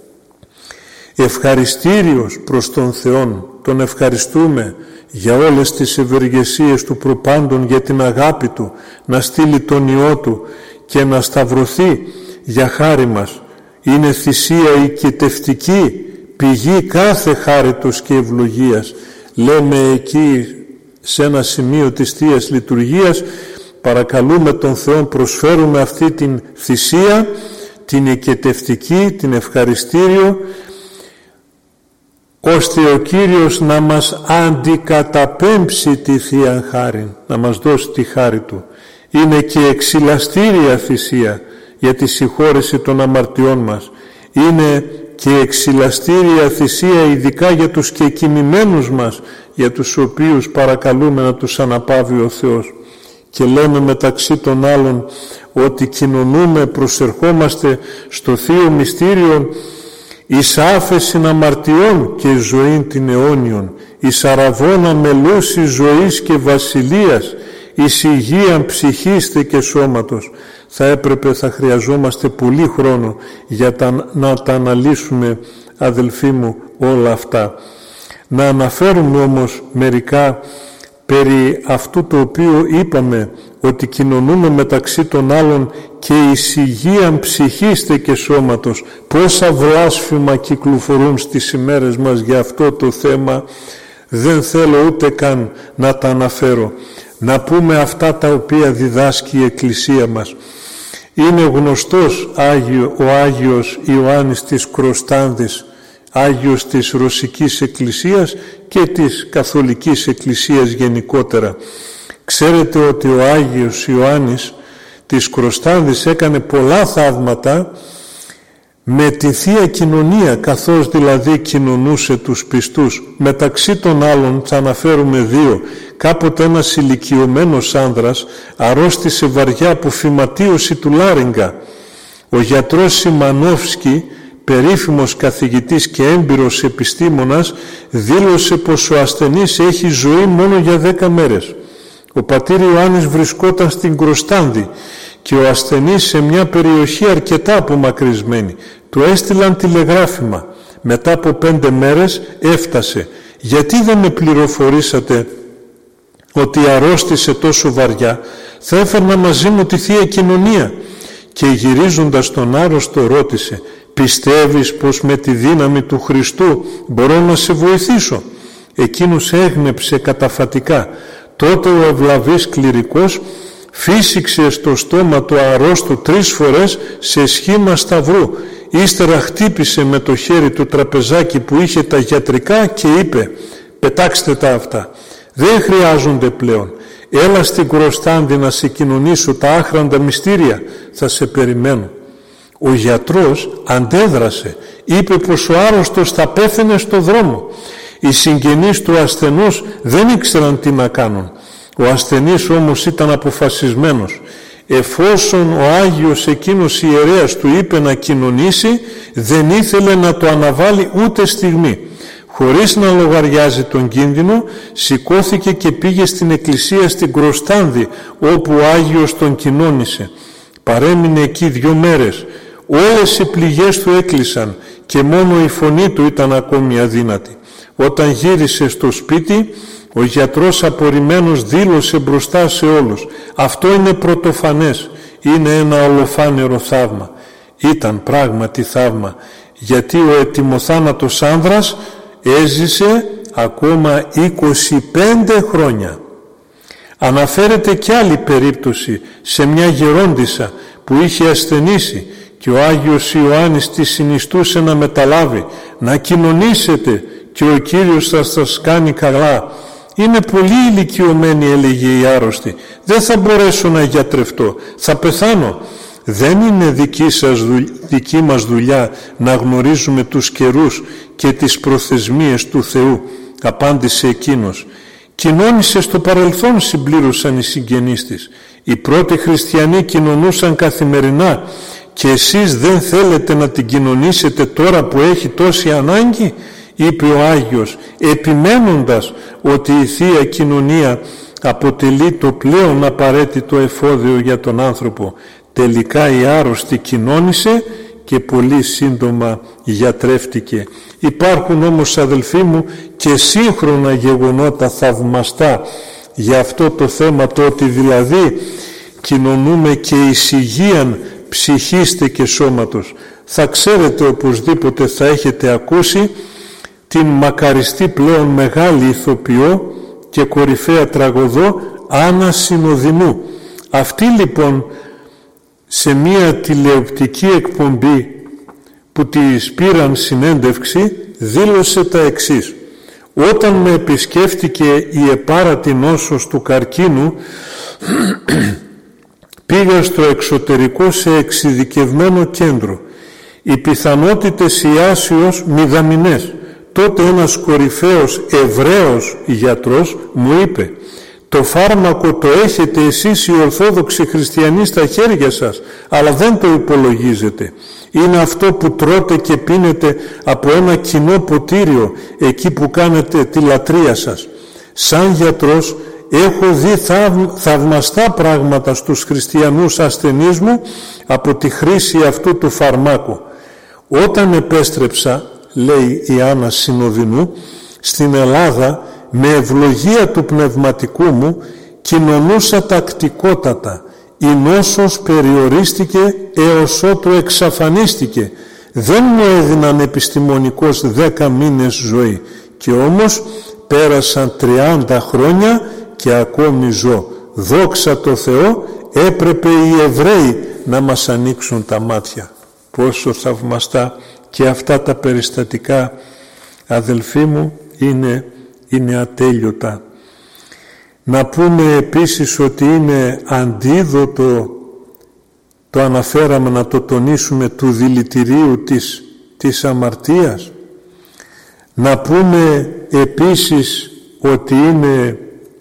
ευχαριστήριος προς τον Θεόν. Τον ευχαριστούμε για όλες τις ευεργεσίες του προπάντων, για την αγάπη Του, να στείλει τον Υιό Του και να σταυρωθεί για χάρη μας. Είναι θυσία οικετευτική, πηγή κάθε χάριτος και ευλογίας. Λέμε εκεί σε ένα σημείο της Θείας Λειτουργίας, παρακαλούμε τον Θεό, προσφέρουμε αυτή την θυσία, την οικετευτική, την ευχαριστήριο, ώστε ο Κύριος να μας αντικαταπέμψει τη Θεία Χάριν, να μας δώσει τη χάρη Του. Είναι και εξηλαστήρια θυσία για τη συγχώρεση των αμαρτιών μας. Είναι και εξηλαστήρια θυσία ειδικά για τους κεκοιμημένους μας, για τους οποίους παρακαλούμε να τους αναπαύει ο Θεός. Και λέμε μεταξύ των άλλων ότι κοινωνούμε, προσερχόμαστε στο Θείο Μυστήριο εις άφεσιν αμαρτιών και ζωήν την αιώνιον, εις αραβώνα μελούση ζωής και βασιλείας, εις υγείαν ψυχίστε και σώματος. Θα έπρεπε, θα χρειαζόμαστε πολύ χρόνο για τα, να τα αναλύσουμε, αδελφοί μου, όλα αυτά. Να αναφέρουμε όμως μερικά περί αυτού το οποίο είπαμε, ότι κοινωνούμε μεταξύ των άλλων και εις υγείαν ψυχίστε και σώματος. Πόσα βλάσφημα κυκλοφορούν στις ημέρες μας για αυτό το θέμα, δεν θέλω ούτε καν να τα αναφέρω. Να πούμε αυτά τα οποία διδάσκει η Εκκλησία μας. Είναι γνωστός Άγιο, ο Άγιος Ιωάννης της Κροστάνδης, Άγιος της Ρωσικής Εκκλησίας και της Καθολικής Εκκλησίας γενικότερα. Ξέρετε ότι ο Άγιος Ιωάννης της Κροστάνδης έκανε πολλά θαύματα με τη Θεία Κοινωνία, καθώς δηλαδή κοινωνούσε τους πιστούς. Μεταξύ των άλλων θα αναφέρουμε δύο. Κάποτε ένας ηλικιωμένος άνδρας αρρώστησε βαριά από φυματίωση του λάριγγα. Ο γιατρός Σιμανόφσκι, περίφημος καθηγητής και έμπειρος επιστήμονας, δήλωσε πως ο ασθενής έχει ζωή μόνο για δέκα μέρες. Ο πατήρ Ιωάννης βρισκόταν στην Κροστάνδη και ο ασθενής σε μια περιοχή αρκετά απομακρυσμένη. Του έστειλαν τηλεγράφημα. Μετά από πέντε μέρες έφτασε. «Γιατί δεν με πληροφορήσατε ότι αρρώστησε τόσο βαριά? Θα έφερνα μαζί μου τη Θεία Κοινωνία». Και γυρίζοντας τον άρρωστο ρώτησε, «Πιστεύεις πως με τη δύναμη του Χριστού μπορώ να σε βοηθήσω?» Εκείνος έγνεψε καταφατικά. Τότε ο ευλαβής κληρικός φύσηξε στο στόμα του αρρώστου τρεις φορές σε σχήμα σταυρού. Ύστερα χτύπησε με το χέρι του τραπεζάκι που είχε τα γιατρικά και είπε, «Πετάξτε τα αυτά, δεν χρειάζονται πλέον. Έλα στην Κροστάνδη να σε κοινωνήσω τα άχραντα μυστήρια, θα σε περιμένω». Ο γιατρός αντέδρασε, είπε πως ο άρρωστος θα πέθαινε στο δρόμο. Οι συγγενείς του ασθενούς δεν ήξεραν τι να κάνουν. Ο ασθενής όμως ήταν αποφασισμένος. Εφόσον ο Άγιος εκείνος ιερέας του είπε να κοινωνήσει, δεν ήθελε να το αναβάλει ούτε στιγμή. Χωρίς να λογαριάζει τον κίνδυνο, σηκώθηκε και πήγε στην εκκλησία στην Κροστάνδη, όπου ο Άγιος τον κοινώνησε. Παρέμεινε εκεί δυο μέρες. Όλες οι πληγές του έκλεισαν και μόνο η φωνή του ήταν ακόμη αδύνατη. Όταν γύρισε στο σπίτι, ο γιατρός απορριμμένος δήλωσε μπροστά σε όλους, «Αυτό είναι πρωτοφανές, είναι ένα ολοφάνερο θαύμα». Ήταν πράγματι θαύμα, γιατί ο ετοιμοθάνατος άνδρας έζησε ακόμα είκοσι πέντε χρόνια. Αναφέρεται κι άλλη περίπτωση σε μια γερόντισσα που είχε ασθενήσει και ο Άγιος Ιωάννης τη συνιστούσε να μεταλάβει, «Να κοινωνήσετε και ο Κύριος θα σας κάνει καλά». «Είναι πολύ ηλικιωμένη», έλεγε η άρρωστη, «δεν θα μπορέσω να γιατρευτώ, θα πεθάνω». «Δεν είναι δική, σας, δική μας δουλειά να γνωρίζουμε τους καιρούς και τις προθεσμίες του Θεού», απάντησε εκείνος. «Κοινώνησε στο παρελθόν», συμπλήρωσαν οι συγγενείς της. Οι πρώτοι χριστιανοί κοινωνούσαν καθημερινά και εσείς δεν θέλετε να την κοινωνήσετε τώρα που έχει τόση ανάγκη, είπε ο Άγιος, επιμένοντας ότι η Θεία Κοινωνία αποτελεί το πλέον απαραίτητο εφόδιο για τον άνθρωπο. Τελικά η άρρωστη κοινώνησε και πολύ σύντομα γιατρεύτηκε. Υπάρχουν όμως, αδελφοί μου, και σύγχρονα γεγονότα θαυμαστά για αυτό το θέμα, το ότι δηλαδή κοινωνούμε και εις υγείαν ψυχίστε και σώματος. Θα ξέρετε οπωσδήποτε, θα έχετε ακούσει την μακαριστή πλέον μεγάλη ηθοποιό και κορυφαία τραγωδό Άννα Συνοδεινού. Αυτή λοιπόν σε μία τηλεοπτική εκπομπή που της πήραν συνέντευξη δήλωσε τα εξής: όταν με επισκέφτηκε η επάρατη νόσος του καρκίνου πήγα στο εξωτερικό σε εξειδικευμένο κέντρο. Οι πιθανότητες ιάσεως μηδαμινές. Τότε ένας κορυφαίος Εβραίος γιατρός μου είπε, το φάρμακο το έχετε εσείς οι Ορθόδοξοι Χριστιανοί στα χέρια σας, αλλά δεν το υπολογίζετε. Είναι αυτό που τρώτε και πίνετε από ένα κοινό ποτήριο εκεί που κάνετε τη λατρεία σας. Σαν γιατρός έχω δει θαυμαστά πράγματα στους χριστιανούς ασθενείς μου από τη χρήση αυτού του φαρμάκου. Όταν επέστρεψα, λέει η Άννα Συνοδεινού, στην Ελλάδα, με ευλογία του πνευματικού μου κοινωνούσα τακτικότατα. Η νόσος περιορίστηκε έως ότου εξαφανίστηκε. Δεν μου έδιναν επιστημονικώς δέκα μήνες ζωή και όμως πέρασαν τριάντα χρόνια και ακόμη ζω. Δόξα τω Θεώ, έπρεπε οι Εβραίοι να μας ανοίξουν τα μάτια. Πόσο θαυμαστά και αυτά τα περιστατικά, αδελφοί μου, είναι, είναι ατέλειωτα. Να πούμε επίσης ότι είναι αντίδοτο, το αναφέραμε να το τονίσουμε, του δηλητηρίου της, της αμαρτίας. Να πούμε επίσης ότι είναι,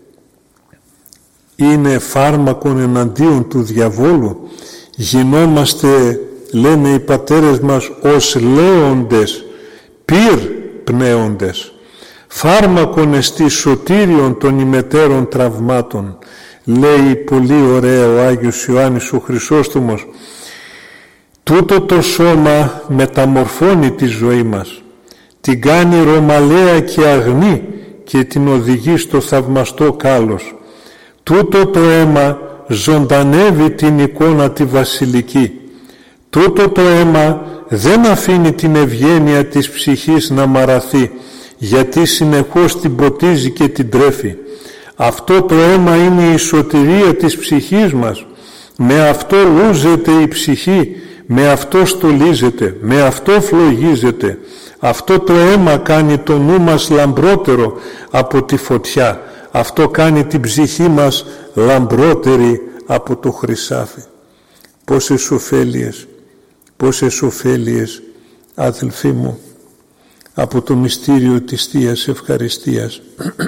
είναι φάρμακον εναντίον του διαβόλου. Γινόμαστε, λένε οι πατέρες μας, ως λέοντες, πυρ πνέοντες. Φάρμακον εστί σωτήριον των ημετέρων τραυμάτων. Λέει πολύ ωραία ο Άγιος Ιωάννης ο Χρυσόστομος. Τούτο το σώμα μεταμορφώνει τη ζωή μας, την κάνει ρωμαλαία και αγνή και την οδηγεί στο θαυμαστό κάλος. Τούτο το αίμα ζωντανεύει την εικόνα τη βασιλική. Τούτο το αίμα δεν αφήνει την ευγένεια της ψυχής να μαραθεί, γιατί συνεχώς την ποτίζει και την τρέφει. Αυτό το αίμα είναι η σωτηρία της ψυχής μας. Με αυτό λούζεται η ψυχή, με αυτό στολίζεται, με αυτό φλογίζεται. Αυτό το αίμα κάνει το νου μας λαμπρότερο από τη φωτιά. Αυτό κάνει την ψυχή μας λαμπρότερη από το χρυσάφι. Πόσες ωφέλειες, πόσες ωφέλειες, αδελφοί μου, από το μυστήριο της Θείας Ευχαριστίας.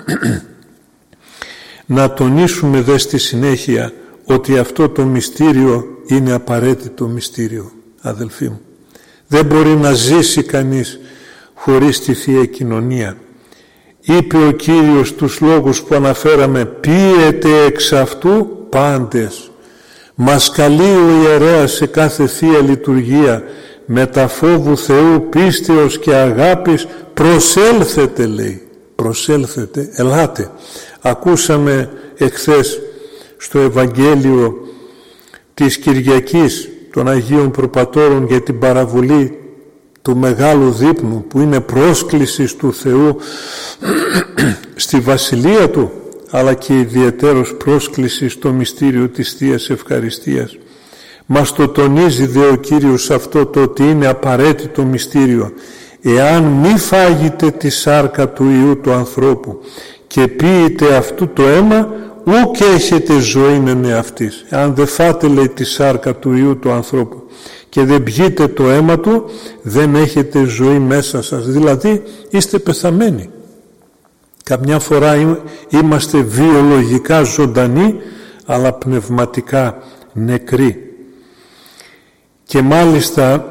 Να τονίσουμε δε στη συνέχεια ότι αυτό το μυστήριο είναι απαραίτητο μυστήριο, αδελφοί μου. Δεν μπορεί να ζήσει κανείς χωρίς τη Θεία Κοινωνία. Είπε ο Κύριος τους λόγους που αναφέραμε, πίετε εξ αυτού πάντες. Μας καλεί ο ιερέας σε κάθε Θεία Λειτουργία με τα φόβου Θεού, πίστεως και αγάπης, προσέλθετε, λέει, προσέλθετε, ελάτε. Ακούσαμε εχθές στο Ευαγγέλιο της Κυριακής των Αγίων Προπατώρων για την παραβολή του Μεγάλου Δείπνου, που είναι πρόσκληση του Θεού στη Βασιλεία Του, αλλά και ιδιαιτέρως πρόσκληση στο μυστήριο της Θείας Ευχαριστίας. Μας το τονίζει δε ο Κύριος αυτό, το ότι είναι απαραίτητο μυστήριο. Εάν μη φάγετε τη σάρκα του Υιού του ανθρώπου και πίετε αυτού το αίμα, ουκ έχετε ζωή εν εαυτής. Αν δεν φάτε, λέει, τη σάρκα του Υιού του ανθρώπου και δεν πιείτε το αίμα του, δεν έχετε ζωή μέσα σας. Δηλαδή είστε πεθαμένοι. Καμιά φορά είμαστε βιολογικά ζωντανοί, αλλά πνευματικά νεκροί. Και μάλιστα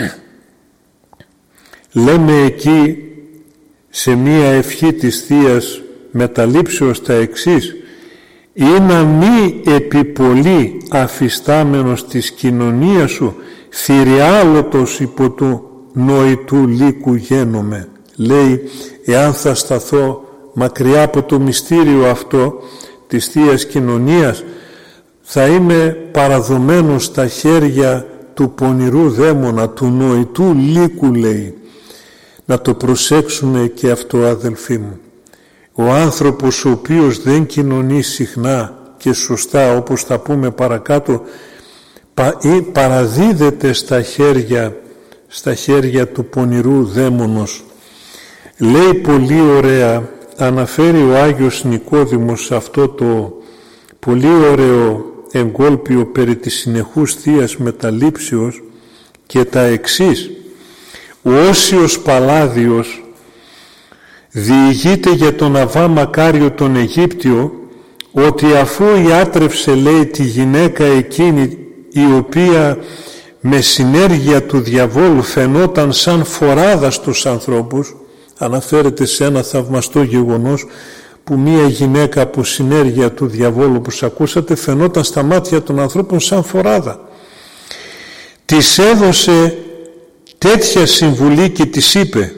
λέμε εκεί σε μία ευχή της Θείας Μεταλήψεως τα εξής: «Ή να μη επιπολεί αφιστάμενος της κοινωνίας σου, θηριάλωτος υπό του νοητού λύκου γένομαι». Λέει, εάν θα σταθώ μακριά από το μυστήριο αυτό της Θείας Κοινωνίας, θα είμαι παραδομένος στα χέρια του πονηρού δαίμονα, του νοητού λύκου, λέει. Να το προσέξουμε και αυτό, αδελφοί μου. Ο άνθρωπος ο οποίος δεν κοινωνεί συχνά και σωστά, όπως θα πούμε παρακάτω, ή παραδίδεται στα χέρια, στα χέρια του πονηρού δαίμονος. Λέει πολύ ωραία, αναφέρει ο Άγιος Νικόδημος σε αυτό το πολύ ωραίο εγκόλπιο περί της συνεχούς Θείας Μεταλήψεως και τα εξής: «Ο Όσιος Παλάδιος διηγείται για τον Αββά Μακάριο τον Αιγύπτιο ότι αφού ιάτρευσε, λέει, τη γυναίκα εκείνη η οποία με συνέργεια του διαβόλου φαινόταν σαν φοράδα στους ανθρώπους», αναφέρεται σε ένα θαυμαστό γεγονός που μία γυναίκα από συνέργεια του διαβόλου, όπως ακούσατε, φαινόταν στα μάτια των ανθρώπων σαν φοράδα. Της έδωσε τέτοια συμβουλή και της είπε: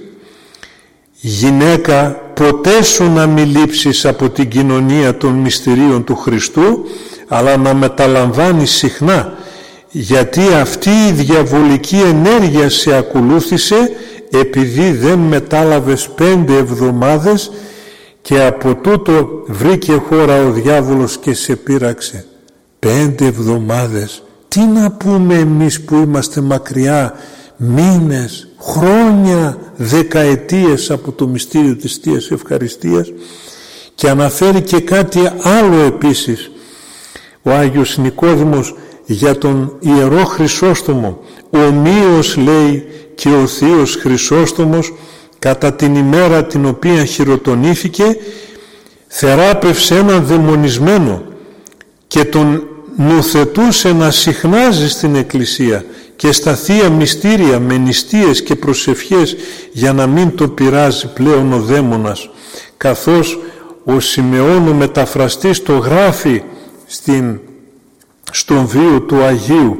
«Γυναίκα, ποτέ σου να μη λείψεις από την κοινωνία των μυστηρίων του Χριστού, αλλά να μεταλαμβάνεις συχνά, γιατί αυτή η διαβολική ενέργεια σε ακολούθησε επειδή δεν μετάλαβες πέντε εβδομάδες και από τούτο βρήκε χώρα ο διάβολος και σε πείραξε». Πέντε εβδομάδες, τι να πούμε εμείς που είμαστε μακριά, μήνες, χρόνια, δεκαετίες από το μυστήριο της Θείας Ευχαριστίας. Και αναφέρει και κάτι άλλο επίσης ο Άγιος Νικόδημος για τον Ιερό Χρυσόστομο. «Ομοίως», λέει, «και ο Θείος Χρυσόστομος κατά την ημέρα την οποία χειροτονήθηκε θεράπευσε έναν δαιμονισμένο και τον νουθετούσε να συχνάζει στην Εκκλησία και στα Θεία Μυστήρια με νηστείες και προσευχές για να μην το πειράζει πλέον ο δαίμονας», καθώς ο Σιμεών ο μεταφραστής το γράφει στην, στον βίο του Αγίου.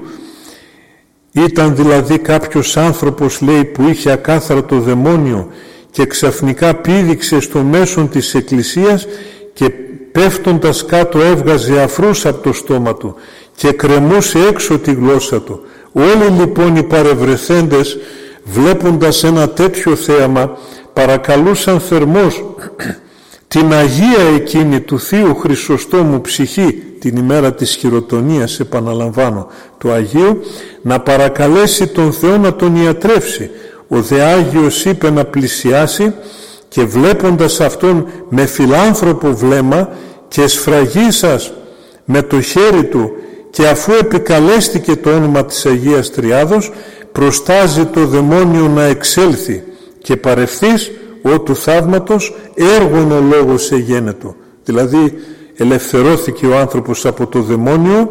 Ήταν δηλαδή κάποιος άνθρωπος, λέει, που είχε ακάθαρτο δαιμόνιο και ξαφνικά πήδηξε στο μέσον της Εκκλησίας και πέφτοντας κάτω έβγαζε αφρούς από το στόμα του και κρεμούσε έξω τη γλώσσα του. Όλοι λοιπόν οι παρευρεθέντες, βλέποντας ένα τέτοιο θέαμα, παρακαλούσαν θερμός την Αγία εκείνη του Θείου Χρυσοστόμου ψυχή, την ημέρα της χειροτονίας, επαναλαμβάνω, του Αγίου, να παρακαλέσει τον Θεό να τον ιατρεύσει. Ο δε Άγιος είπε να πλησιάσει και βλέποντας αυτόν με φιλάνθρωπο βλέμμα και σφραγίσας με το χέρι του, και αφού επικαλέστηκε το όνομα της Αγίας Τριάδος, προστάζει το δαιμόνιο να εξέλθει και παρευθείς ο του θαύματος έργον ο λόγος εγένετο. Δηλαδή ελευθερώθηκε ο άνθρωπος από το δαιμόνιο.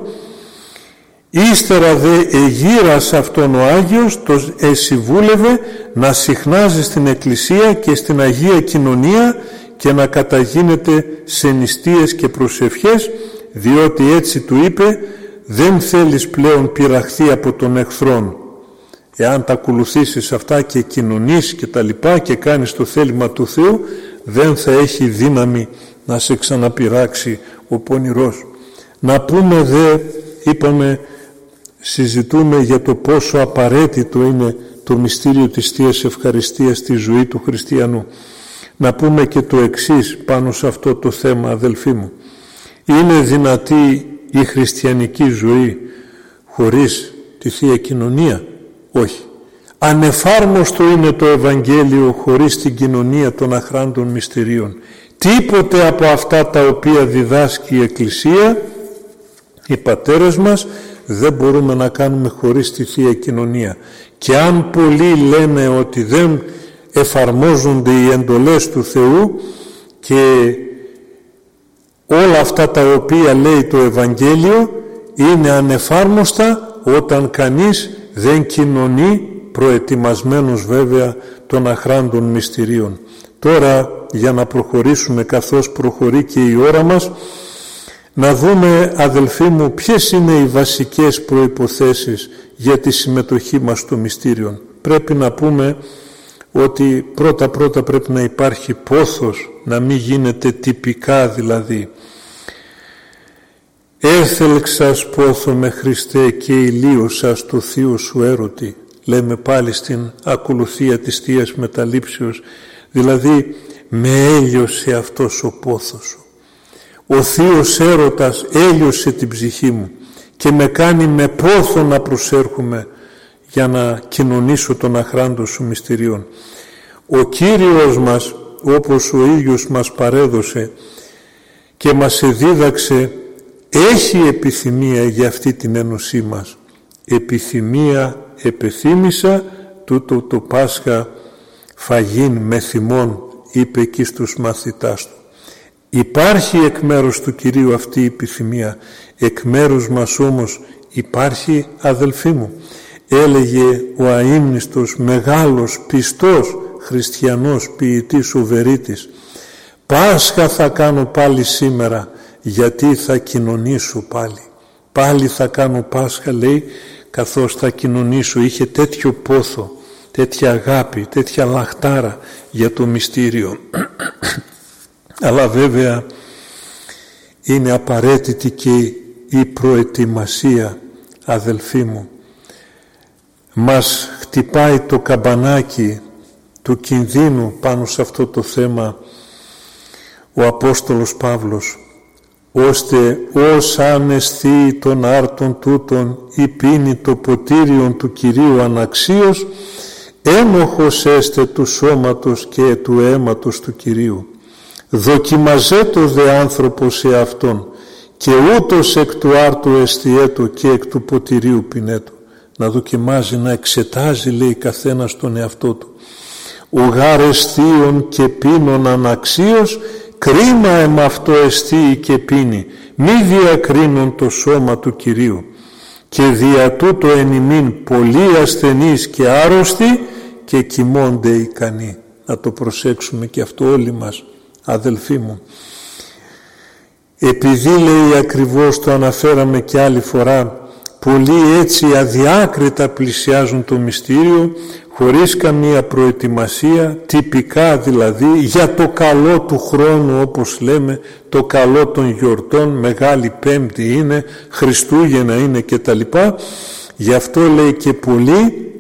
Ύστερα δε εγείρας αυτόν ο Άγιος το εσυμβούλευε να συχνάζει στην Εκκλησία και στην Αγία Κοινωνία και να καταγίνεται σε νηστείες και προσευχές, διότι έτσι του είπε: «Δεν θέλεις πλέον πειραχθεί από τον εχθρόν». Εάν τα ακολουθήσεις αυτά και κοινωνείς και τα λοιπά και κάνεις το θέλημα του Θεού, δεν θα έχει δύναμη να σε ξαναπειράξει ο πονηρός. Να πούμε δε, είπαμε, συζητούμε για το πόσο απαραίτητο είναι το μυστήριο της Θείας Ευχαριστίας στη ζωή του χριστιανού. Να πούμε και το εξής πάνω σε αυτό το θέμα, αδελφοί μου. Είναι δυνατή η χριστιανική ζωή χωρίς τη Θεία Κοινωνία? Όχι. Ανεφάρμοστο είναι το Ευαγγέλιο χωρίς την κοινωνία των αχράντων μυστηρίων. Τίποτε από αυτά τα οποία διδάσκει η Εκκλησία, οι πατέρες μας, δεν μπορούμε να κάνουμε χωρίς τη Θεία Κοινωνία. Και αν πολλοί λένε ότι δεν εφαρμόζονται οι εντολές του Θεού και όλα αυτά τα οποία λέει το Ευαγγέλιο είναι ανεφάρμοστα, όταν κανείς δεν κοινωνεί, προετοιμασμένος βέβαια των αχράντων μυστηρίων. Τώρα, για να προχωρήσουμε καθώς προχωρεί και η ώρα μας, να δούμε, αδελφοί μου, ποιες είναι οι βασικές προϋποθέσεις για τη συμμετοχή μας στο μυστήριο. Πρέπει να πούμε ότι πρώτα πρώτα πρέπει να υπάρχει πόθος, να μην γίνεται τυπικά δηλαδή. «Έθελξας πόθο με Χριστέ και ηλίωσας το θείο σου έρωτη», λέμε πάλι στην ακολουθία της Θείας Μεταλήψεως, δηλαδή με έλειωσε αυτός ο πόθος σου. Ο θείος έρωτας έλειωσε την ψυχή μου και με κάνει με πόθο να προσέρχομαι για να κοινωνήσω τον αχράντο σου μυστηριών. Ο Κύριος μας, όπως ο ίδιος μας παρέδωσε και μας εδίδαξε, έχει επιθυμία για αυτή την ένωσή μας. Επιθυμία επεθύμησα, τούτο το Πάσχα φαγήν με θυμών, είπε εκεί στους μαθητάς του. Υπάρχει εκ μέρους του Κυρίου αυτή η επιθυμία, εκ μέρους μας όμως υπάρχει, αδελφοί μου, έλεγε ο αείμνηστος, μεγάλος, πιστός χριστιανός ποιητής ο Βερίτης, Πάσχα θα κάνω πάλι σήμερα, γιατί θα κοινωνήσω πάλι. Πάλι θα κάνω Πάσχα, λέει, καθώς θα κοινωνήσω. Είχε τέτοιο πόθο, τέτοια αγάπη, τέτοια λαχτάρα για το μυστήριο. Αλλά βέβαια είναι απαραίτητη και η προετοιμασία, αδελφοί μου. Μας χτυπάει το καμπανάκι του κινδύνου πάνω σε αυτό το θέμα ο Απόστολος Παύλος, ώστε ως ανεσθεί των άρτων τούτων ή πίνει το ποτήριον του Κυρίου αναξίως, ένοχος έστε του σώματος και του αίματος του Κυρίου. Δοκιμαζέτος δε άνθρωπος σε αυτόν και ούτως εκ του άρτου εστιέτο και εκ του ποτηρίου πινέτο. Να δοκιμάζει, να εξετάζει, λέει, καθένας τον εαυτό του. Ο γάρ εστίον και πίνων αναξίως, κρίμα εμ' αυτό εστίει και πίνει, μη διακρίνουν το σώμα του Κυρίου. Και δια τούτο εν ημίν πολλοί ασθενείς και άρρωστοι και κοιμώνται ικανοί. Να το προσέξουμε και αυτό όλοι μας, αδελφοί μου. Επειδή, λέει, ακριβώς το αναφέραμε και άλλη φορά, πολλοί έτσι αδιάκριτα πλησιάζουν το μυστήριο χωρίς καμία προετοιμασία, τυπικά δηλαδή, για το καλό του χρόνου, όπως λέμε, το καλό των γιορτών, Μεγάλη Πέμπτη είναι, Χριστούγεννα είναι κτλ. Γι' αυτό, λέει, και πολλοί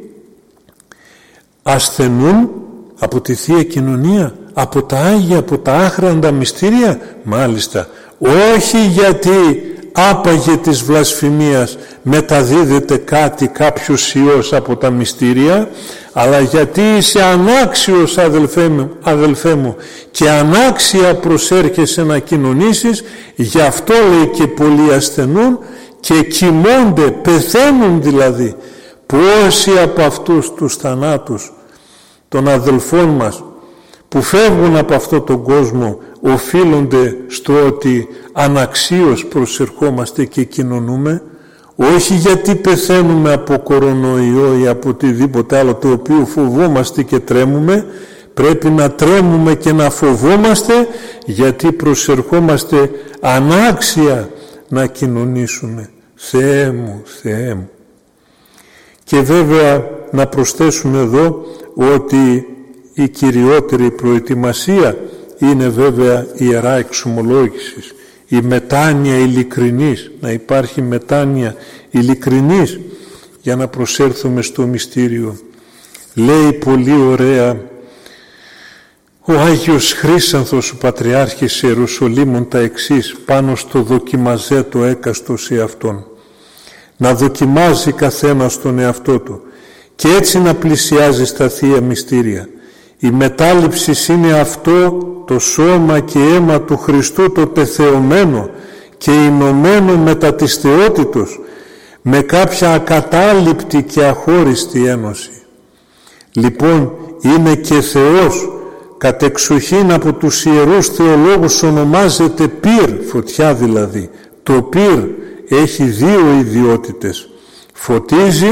ασθενούν από τη Θεία Κοινωνία, από τα Άγια, από τα άχραντα μυστήρια. Μάλιστα, όχι γιατί άπαγε της βλασφημίας μεταδίδεται κάτι, κάποιος ιός από τα μυστήρια, αλλά γιατί είσαι ανάξιος, αδελφέ μου, αδελφέ μου, και ανάξια προσέρχεσαι να κοινωνήσεις. Γι' αυτό, λέει, και πολλοί ασθενούν και κοιμώνται, πεθαίνουν δηλαδή. Πόσοι από αυτούς τους θανάτους των αδελφών μας που φεύγουν από αυτό τον κόσμο οφείλονται στο ότι αναξίως προσερχόμαστε και κοινωνούμε, όχι γιατί πεθαίνουμε από κορονοϊό ή από οτιδήποτε άλλο το οποίο φοβόμαστε και τρέμουμε. Πρέπει να τρέμουμε και να φοβόμαστε γιατί προσερχόμαστε ανάξια να κοινωνήσουμε. Θεέ μου, Θεέ μου. Και βέβαια να προσθέσουμε εδώ ότι η κυριότερη προετοιμασία είναι βέβαια η Ιερά Εξομολόγησης, η μετάνοια ειλικρινής, να υπάρχει μετάνοια ειλικρινής για να προσέλθουμε στο μυστήριο. Λέει πολύ ωραία ο Άγιος Χρύσανθος, ο Πατριάρχης Ιερουσαλήμων, τα εξής πάνω στο δοκιμαζέτο έκαστος εαυτόν. Να δοκιμάζει καθένας τον εαυτό του και έτσι να πλησιάζει στα Θεία Μυστήρια. Η μετάληψη είναι αυτό το σώμα και αίμα του Χριστού το τεθεωμένο και ενωμένο μετά της θεότητος με κάποια ακατάληπτη και αχώριστη ένωση. Λοιπόν, είναι και Θεός, κατεξοχήν από τους ιερούς θεολόγους ονομάζεται πυρ, φωτιά δηλαδή. Το πυρ έχει δύο ιδιότητες, φωτίζει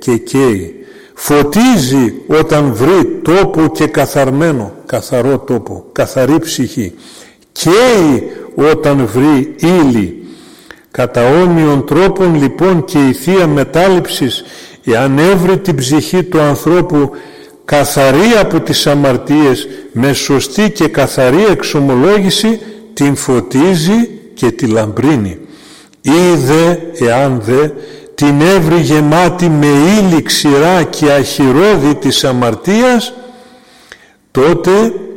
και καίει. Φωτίζει όταν βρει τόπο και καθαρμένο, καθαρό τόπο, καθαρή ψυχή. Καίει όταν βρει ύλη. Κατά όμοιον τρόπον λοιπόν και η Θεία Μετάληψης, εάν έβρει την ψυχή του ανθρώπου καθαρή από τις αμαρτίες με σωστή και καθαρή εξομολόγηση, την φωτίζει και τη λαμπρύνει. Ή δε, εάν δε, την έβρει γεμάτη με ύλη ξηρά και αχυρώδη της αμαρτίας, τότε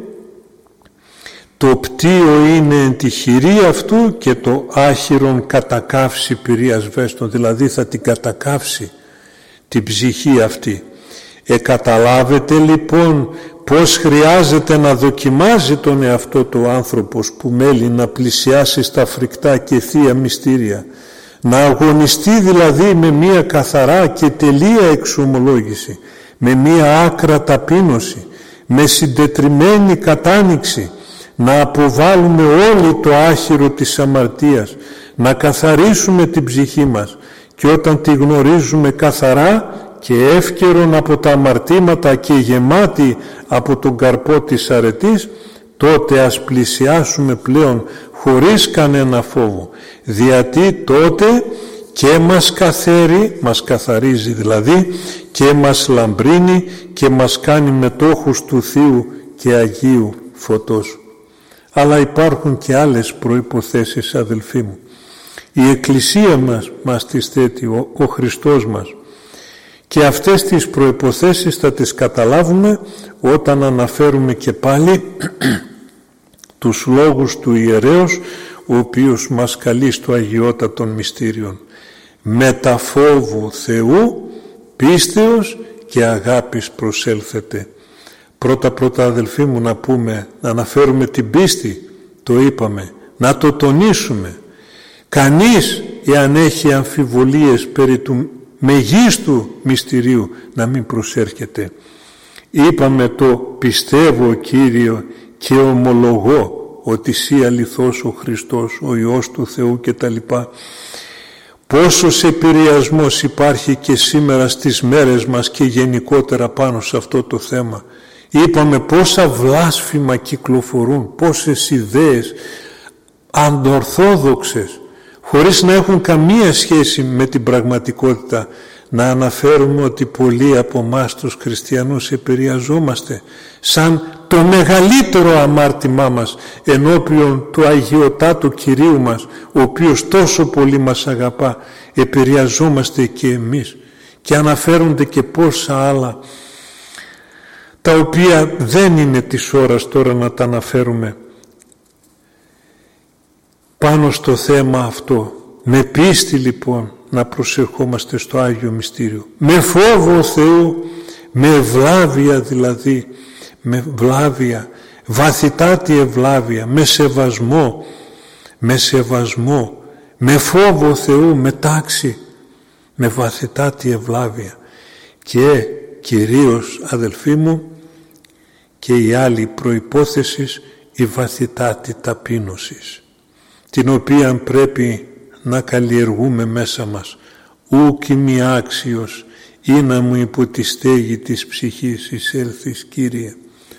το πτύο είναι εν τη χειρή αυτού και το άχυρον κατακαύσει πυρίας βέστον, δηλαδή θα την κατακαύσει την ψυχή αυτή. Εκαταλάβετε λοιπόν πως χρειάζεται να δοκιμάζει τον εαυτό του άνθρωπος που μέλει να πλησιάσει στα φρικτά και θεία μυστήρια, να αγωνιστεί δηλαδή με μία καθαρά και τελεία εξομολόγηση, με μία άκρα ταπείνωση, με συντετριμένη κατάνοιξη, να αποβάλουμε όλοι το άχυρο της αμαρτίας, να καθαρίσουμε την ψυχή μας και όταν τη γνωρίζουμε καθαρά και εύκαιρον από τα αμαρτήματα και γεμάτη από τον καρπό της αρετής, τότε ας πλησιάσουμε πλέον χωρίς κανένα φόβο, διότι τότε και μας καθαίρει, μας καθαρίζει δηλαδή, και μας λαμπρύνει και μας κάνει μετόχους του Θείου και Αγίου Φωτός. Αλλά υπάρχουν και άλλες προϋποθέσεις, αδελφοί μου. Η Εκκλησία μας μας τις θέτει, ο, ο Χριστός μας. Και αυτές τις προϋποθέσεις θα τις καταλάβουμε όταν αναφέρουμε και πάλι τους λόγους του ιερέως, ο οποίος μας καλεί στο αγιότατον μυστήριον. Μετα φόβου Θεού, πίστεως και αγάπης προσέλθετε. Πρώτα πρώτα αδελφοί μου να πούμε, να αναφέρουμε την πίστη, το είπαμε, να το τονίσουμε. Κανείς εάν έχει αμφιβολίες περί του μεγίστου μυστηρίου να μην προσέρχεται. Είπαμε το πιστεύω Κύριο και ομολογώ ότι εσύ αληθώς ο Χριστός, ο Υιός του Θεού κτλ. Πόσος επηρεασμός υπάρχει και σήμερα στις μέρες μας και γενικότερα πάνω σε αυτό το θέμα. Είπαμε πόσα βλάσφημα κυκλοφορούν, πόσες ιδέες ανορθόδοξες, χωρίς να έχουν καμία σχέση με την πραγματικότητα. Να αναφέρουμε ότι πολλοί από εμάς τους χριστιανούς επηρεαζόμαστε σαν το μεγαλύτερο αμάρτημά μας ενώπιον του αγιωτάτου Κυρίου μας, ο οποίος τόσο πολύ μας αγαπά. Επηρεαζόμαστε και εμείς, και αναφέρονται και πόσα άλλα, τα οποία δεν είναι της ώρας τώρα να τα αναφέρουμε πάνω στο θέμα αυτό. Με πίστη λοιπόν να προσερχόμαστε στο Άγιο Μυστήριο, με φόβο Θεού, με ευλάβεια δηλαδή, με ευλάβεια, βαθυτάτη ευλάβεια, με σεβασμό, με σεβασμό, με φόβο Θεού, με τάξη, με βαθυτάτη ευλάβεια. Και κυρίως αδελφοί μου, και η άλλη προϋπόθεση, η βαθυτάτη ταπείνωσης, την οποία πρέπει να καλλιεργούμε μέσα μας. Ούκ ημι άξιος ή να μου υπό τη στέγη της ψυχής εισέλθεις, Κύριε.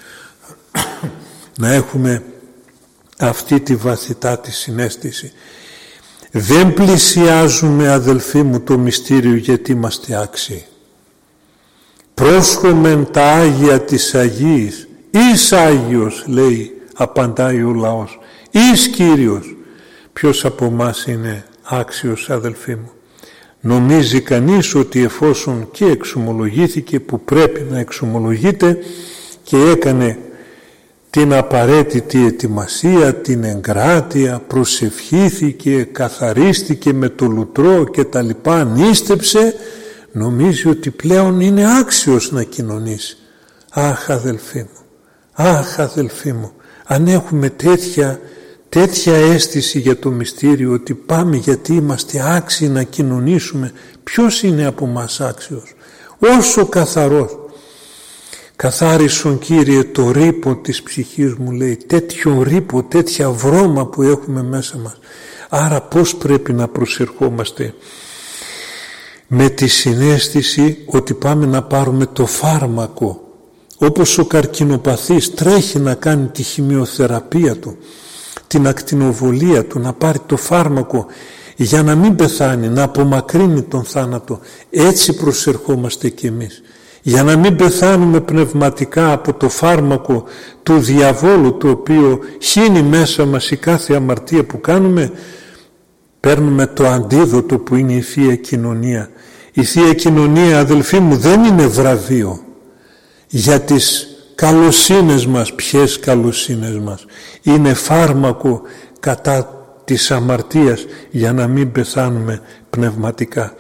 Να έχουμε αυτή τη βαθυτάτη συναίσθηση. Δεν πλησιάζουμε, αδελφοί μου, το μυστήριο γιατί είμαστε άξιοι. Πρόσχομεν τα Άγια της Αγίης, εις Άγιος, λέει, απαντάει ο λαός, εις Κύριος. Ποιος από εμάς είναι άξιος, αδελφοί μου? Νομίζει κανείς ότι εφόσον και εξομολογήθηκε, που πρέπει να εξομολογείται, και έκανε την απαραίτητη ετοιμασία, την εγκράτεια, προσευχήθηκε, καθαρίστηκε με το λουτρό και τα λοιπά, νίστεψε, νομίζει ότι πλέον είναι άξιος να κοινωνήσει. Αχ αδελφοί μου, αχ αδελφοί μου, αν έχουμε τέτοια τέτοια αίσθηση για το μυστήριο, ότι πάμε γιατί είμαστε άξιοι να κοινωνήσουμε, ποιος είναι από μας άξιος? Όσο καθαρός. Καθάρισον, Κύριε, το ρήπο της ψυχής μου, λέει, τέτοιο ρήπο, τέτοια βρώμα που έχουμε μέσα μας. Άρα πώς πρέπει να προσερχόμαστε? με τη συναίσθηση ότι πάμε να πάρουμε το φάρμακο, όπως ο καρκινοπαθής τρέχει να κάνει τη χημειοθεραπεία του, την ακτινοβολία του, να πάρει το φάρμακο για να μην πεθάνει, να απομακρύνει τον θάνατο. Έτσι προσερχόμαστε κι εμείς, για να μην πεθάνουμε πνευματικά από το φάρμακο του διαβόλου, το οποίο χύνει μέσα μας η κάθε αμαρτία που κάνουμε. Παίρνουμε το αντίδοτο που είναι η Θεία Κοινωνία. Η Θεία Κοινωνία, αδελφοί μου, δεν είναι βραβείο για τις καλοσύνες μας. Ποιες καλοσύνες μας? Είναι φάρμακο κατά της αμαρτίας, για να μην πεθάνουμε πνευματικά.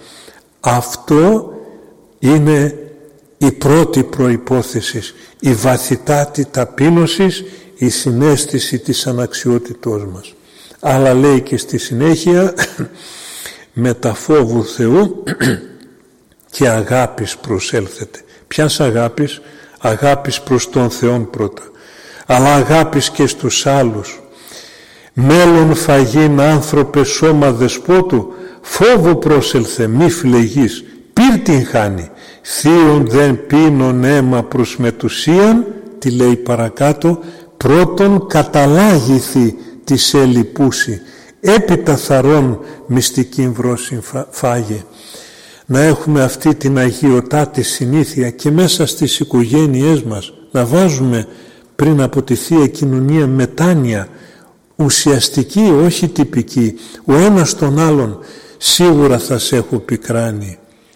Αυτό είναι η πρώτη προϋπόθεση, η βαθυτάτη ταπείνωσης, η συναίσθηση της αναξιότητός μας. Αλλά λέει και στη συνέχεια με τα φόβου Θεού και αγάπης προσέλθετε. Ποιας αγάπης? Αγάπης προς τον Θεό πρώτα, αλλά αγάπης και στους άλλους. Μέλλον φαγήν άνθρωπε σώμα δεσπότου, φόβο πρόσελθε μη φλεγείς, πυρ την χάνει, θείον δεν πίνον αίμα προς μετουσίαν, τι λέει παρακάτω, πρώτον καταλάγηθη της ελιπούση, έπειτα θαρών μυστικήν βρόσιν φάγε. Να έχουμε αυτή την αγιωτάτη συνήθεια και μέσα στις οικογένειές μας, να βάζουμε πριν από τη Θεία Κοινωνία μετάνοια, ουσιαστική, όχι τυπική. Ο ένας τον άλλον, σίγουρα θα σε έχω πικράνει,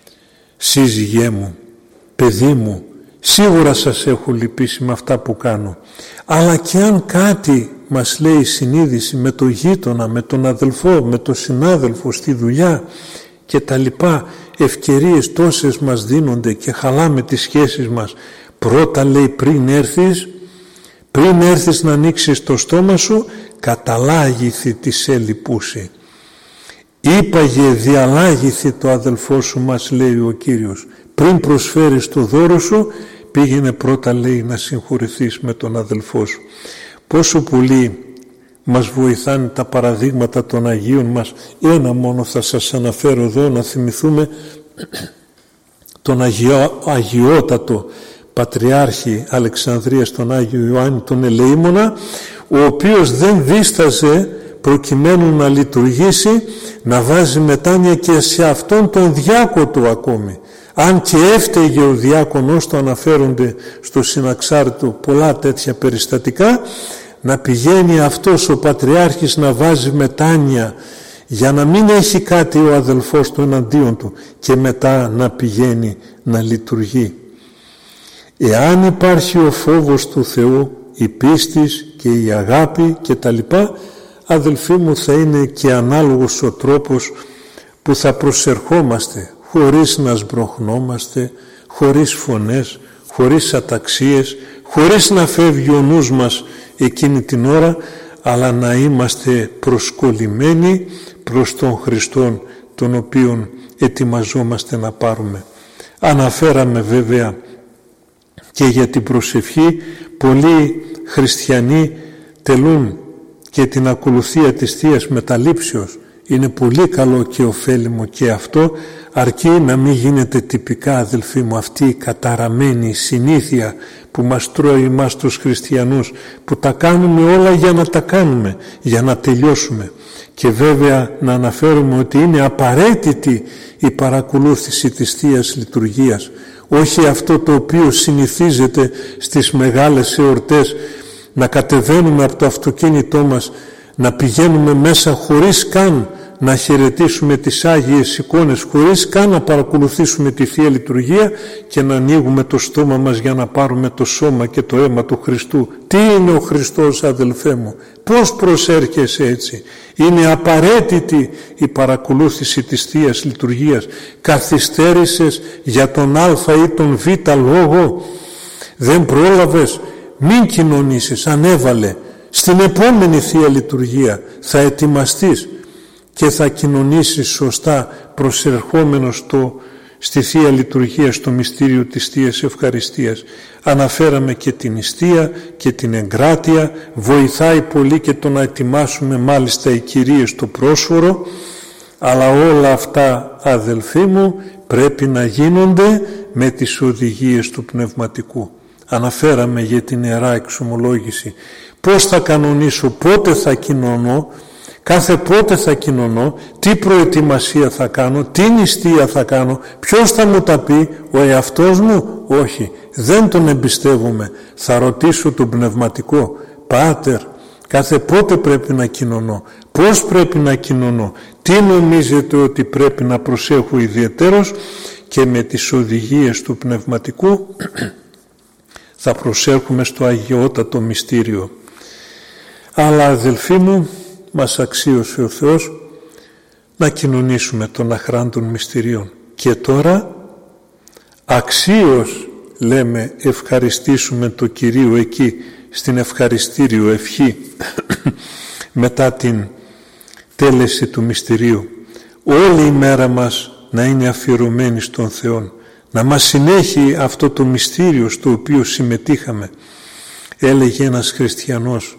σύζυγέ μου, παιδί μου, σίγουρα σας έχω λυπήσει με αυτά που κάνω. Αλλά και αν κάτι μας λέει η συνείδηση με τον γείτονα, με τον αδελφό, με τον συνάδελφο στη δουλειά και τα λοιπά, ευκαιρίες τόσες μας δίνονται και χαλάμε τις σχέσεις μας, πρώτα λέει πριν έρθεις, πριν έρθεις να ανοίξεις το στόμα σου, καταλάγηθη της ελιπούση. Είπαγε διαλάγηθη το αδελφό σου, μας λέει ο Κύριος. Πριν προσφέρεις το δώρο σου, πήγαινε πρώτα, λέει, να συγχωρηθείς με τον αδελφό σου. Πόσο πολύ μας βοηθάνε τα παραδείγματα των Αγίων μας. Ένα μόνο θα σας αναφέρω εδώ, να θυμηθούμε τον Αγιο, Αγιότατο Πατριάρχη Αλεξανδρίας, τον Άγιο Ιωάννη τον Ελεήμονα, ο οποίος δεν δίσταζε προκειμένου να λειτουργήσει, να βάζει μετάνοια και σε αυτόν τον διάκοτο ακόμη. Αν και έφταιγε ο διάκονος, το αναφέρονται στο Συναξάρτητο πολλά τέτοια περιστατικά, να πηγαίνει αυτός ο Πατριάρχης να βάζει μετάνοια για να μην έχει κάτι ο αδελφός του εναντίον του και μετά να πηγαίνει να λειτουργεί. Εάν υπάρχει ο φόβος του Θεού, η πίστης και η αγάπη και τα λοιπά, αδελφοί μου, θα είναι και ανάλογος ο τρόπος που θα προσερχόμαστε, χωρίς να σμπροχνόμαστε, χωρίς φωνές, χωρίς αταξίες, χωρίς να φεύγει ο νους μας εκείνη την ώρα, αλλά να είμαστε προσκολλημένοι προς τον Χριστόν, τον οποίον ετοιμαζόμαστε να πάρουμε. Αναφέραμε βέβαια και για την προσευχή. Πολλοί χριστιανοί τελούν και την ακολουθία της Θείας Μεταλήψεως. Είναι πολύ καλό και ωφέλιμο και αυτό, αρκεί να μην γίνεται τυπικά, αδελφοί μου, αυτή η καταραμένη συνήθεια που μας τρώει εμάς τους χριστιανούς, που τα κάνουμε όλα για να τα κάνουμε, για να τελειώσουμε. Και βέβαια να αναφέρουμε ότι είναι απαραίτητη η παρακολούθηση της Θείας Λειτουργίας, όχι αυτό το οποίο συνηθίζεται στις μεγάλες εορτές, να κατεβαίνουμε από το αυτοκίνητό μας, να πηγαίνουμε μέσα χωρίς καν να χαιρετήσουμε τις Άγιες εικόνες, χωρίς καν να παρακολουθήσουμε τη Θεία Λειτουργία και να ανοίγουμε το στόμα μας για να πάρουμε το σώμα και το αίμα του Χριστού. Τι είναι ο Χριστός, αδελφέ μου? Πώς προσέρχεσαι έτσι? Είναι απαραίτητη η παρακολούθηση της Θείας Λειτουργίας. Καθυστέρησες για τον Α ή τον Β λόγο, δεν πρόλαβες, μην κοινωνήσεις, ανέβαλε. Στην επόμενη Θεία Λειτουργία θα ετοιμαστείς και θα κοινωνήσεις σωστά, προσερχόμενος στο, στη Θεία Λειτουργία, στο μυστήριο της Θείας Ευχαριστίας. Αναφέραμε και την νηστεία και την εγκράτεια, βοηθάει πολύ και το να ετοιμάσουμε μάλιστα οι κυρίες το πρόσφορο, αλλά όλα αυτά, αδελφοί μου, πρέπει να γίνονται με τις οδηγίες του πνευματικού. Αναφέραμε για την Ιερά Εξομολόγηση. Πώς θα κανονίσω, πότε θα κοινωνώ, κάθε πότε θα κοινωνώ, τι προετοιμασία θα κάνω, τι νηστεία θα κάνω, ποιος θα μου τα πει, ο εαυτός μου? Όχι, δεν τον εμπιστεύομαι. Θα ρωτήσω τον πνευματικό. Πάτερ, κάθε πότε πρέπει να κοινωνώ, πώς πρέπει να κοινωνώ, τι νομίζετε ότι πρέπει να προσέχω ιδιαιτέρως, και με τις οδηγίες του πνευματικού θα προσέχουμε στο αγιότατο μυστήριο. Αλλά αδελφοί μου, μας αξίωσε ο Θεός να κοινωνήσουμε των αχράντων μυστηρίων. Και τώρα αξίως, λέμε, ευχαριστήσουμε το Κυρίο εκεί στην ευχαριστήριο ευχή μετά την τέλεση του μυστηρίου. Όλη η μέρα μας να είναι αφιερωμένη στον Θεό, να μας συνέχει αυτό το μυστήριο στο οποίο συμμετείχαμε. Έλεγε ένας χριστιανός,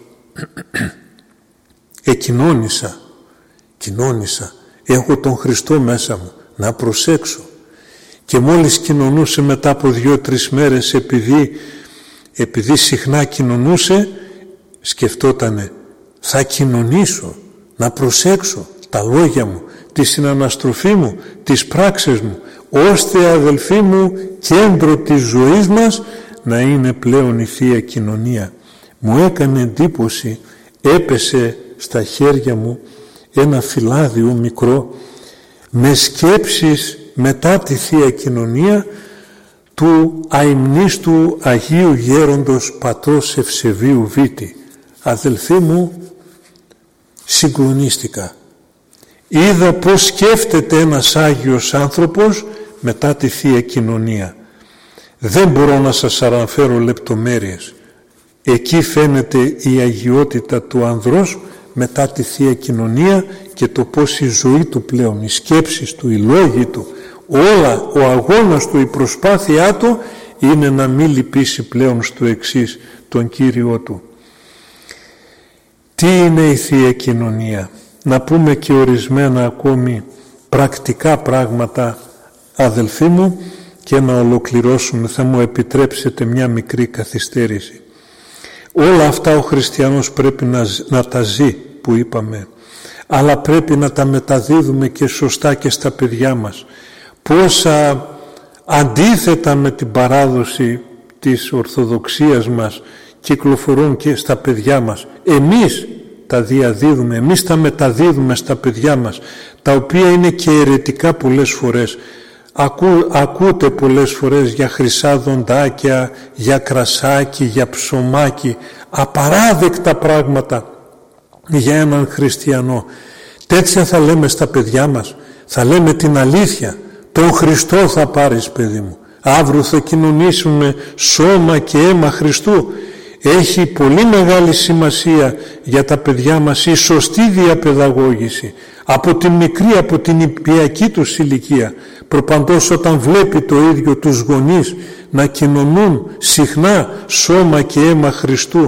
εκοινώνησα, κοινώνησα, έχω τον Χριστό μέσα μου, να προσέξω. Και μόλις κοινωνούσε μετά από δύο-τρεις μέρες, επειδή, επειδή συχνά κοινωνούσε, σκεφτότανε, θα κοινωνήσω, να προσέξω τα λόγια μου, τη συναναστροφή μου, τις πράξεις μου, ώστε, αδελφοί μου, κέντρο της ζωής μας να είναι πλέον η Θεία Κοινωνία. Μου έκανε εντύπωση, έπεσε στα χέρια μου ένα φυλάδιο μικρό με σκέψεις μετά τη Θεία Κοινωνία του αημνίστου Αγίου Γέροντος Πατρός Ευσεβίου Βίτη. Αδελφοί μου, συγκλονίστηκα. Είδα πώς σκέφτεται ένας Άγιος άνθρωπος μετά τη Θεία Κοινωνία. Δεν μπορώ να σας αναφέρω λεπτομέρειες. Εκεί φαίνεται η αγιότητα του ανδρός μετά τη Θεία Κοινωνία και το πώς η ζωή του πλέον, οι σκέψεις του, οι λόγοι του, όλα, ο αγώνας του, η προσπάθειά του είναι να μην λυπήσει πλέον στο εξής τον Κύριό του. Τι είναι η Θεία Κοινωνία? Να πούμε και ορισμένα ακόμη πρακτικά πράγματα, αδελφοί μου, και να ολοκληρώσουμε. Θα μου επιτρέψετε μια μικρή καθυστέρηση. Όλα αυτά ο χριστιανός πρέπει να, να τα ζει, που είπαμε, αλλά πρέπει να τα μεταδίδουμε και σωστά και στα παιδιά μας. Πόσα αντίθετα με την παράδοση της Ορθοδοξίας μας κυκλοφορούν και στα παιδιά μας. Εμείς τα διαδίδουμε, εμείς τα μεταδίδουμε στα παιδιά μας, τα οποία είναι και αιρετικά πολλές φορές. Ακού, ακούτε πολλές φορές για χρυσά δοντάκια, για κρασάκι, για ψωμάκι, απαράδεκτα πράγματα για έναν χριστιανό. Τέτοια θα λέμε στα παιδιά μας, θα λέμε την αλήθεια. Τον Χριστό θα πάρεις, παιδί μου. Αύριο θα κοινωνήσουμε σώμα και αίμα Χριστού. Έχει πολύ μεγάλη σημασία για τα παιδιά μας η σωστή διαπαιδαγώγηση από την μικρή, από την υπηακή τους ηλικία, προπαντός όταν βλέπει το ίδιο τους γονείς να κοινωνούν συχνά σώμα και αίμα Χριστού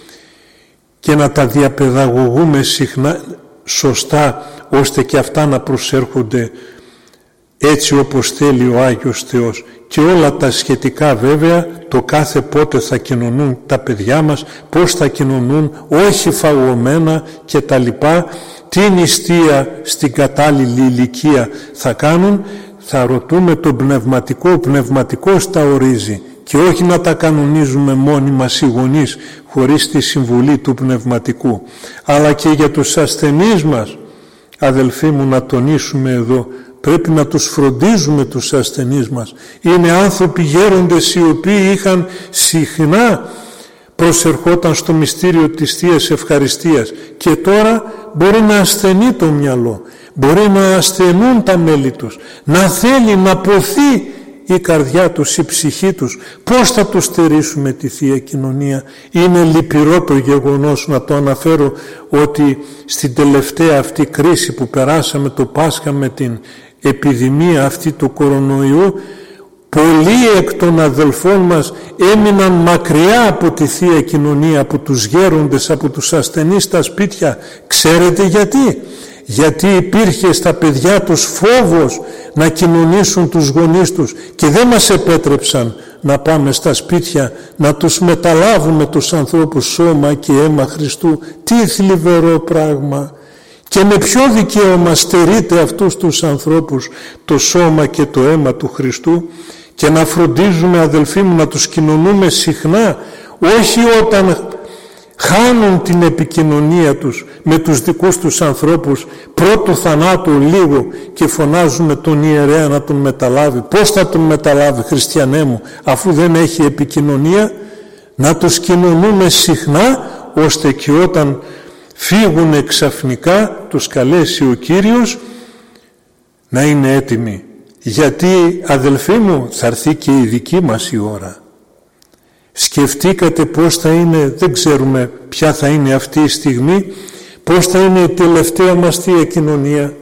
και να τα διαπαιδαγωγούμε συχνά σωστά, ώστε και αυτά να προσέρχονται έτσι όπως θέλει ο Άγιος Θεός. Και όλα τα σχετικά βέβαια, το κάθε πότε θα κοινωνούν τα παιδιά μας, πώς θα κοινωνούν, όχι φαγωμένα και τα λοιπά, τι νηστεία στην κατάλληλη ηλικία θα κάνουν, θα ρωτούμε τον πνευματικό, ο πνευματικός τα ορίζει και όχι να τα κανονίζουμε μόνοι μας οι γονείς χωρίς τη συμβουλή του πνευματικού. Αλλά και για τους ασθενείς μας, αδελφοί μου, να τονίσουμε εδώ, πρέπει να τους φροντίζουμε τους ασθενείς μας. Είναι άνθρωποι γέροντες οι οποίοι είχαν συχνά προσερχόταν στο μυστήριο της Θείας Ευχαριστίας και τώρα μπορεί να ασθενεί το μυαλό, μπορεί να ασθενούν τα μέλη τους, να θέλει να ποθεί η καρδιά τους, η ψυχή τους. Πώς θα τους στερήσουμε τη Θεία Κοινωνία? Είναι λυπηρό το γεγονός, να το αναφέρω, ότι στην τελευταία αυτή κρίση που περάσαμε το Πάσχα με την επιδημία αυτή του κορονοϊού, πολλοί εκ των αδελφών μας έμειναν μακριά από τη Θεία Κοινωνία, από τους γέροντες, από τους ασθενείς στα σπίτια. Ξέρετε γιατί? γιατί υπήρχε στα παιδιά τους φόβος να κοινωνήσουν τους γονείς τους και δεν μας επέτρεψαν να πάμε στα σπίτια να τους μεταλάβουμε τους ανθρώπους σώμα και αίμα Χριστού. Τι θλιβερό πράγμα! Και με ποιο δικαίωμα στερείται αυτούς τους ανθρώπους το σώμα και το αίμα του Χριστού? Και να φροντίζουμε, αδελφοί μου, να τους κοινωνούμε συχνά, όχι όταν χάνουν την επικοινωνία τους με τους δικούς τους ανθρώπους πρώτου θανάτου λίγο και φωνάζουμε τον ιερέα να τον μεταλάβει. Πώς θα τον μεταλάβει, χριστιανέ μου, αφού δεν έχει επικοινωνία? Να τους κοινωνούμε συχνά, ώστε και όταν φύγουν ξαφνικά τους καλέσει ο Κύριος να είναι έτοιμοι. Γιατί, αδελφοί μου, θα έρθει και η δική μας η ώρα. Σκεφτήκατε πώς θα είναι, δεν ξέρουμε ποια θα είναι αυτή η στιγμή, πώς θα είναι η τελευταία μας Θεία Κοινωνία.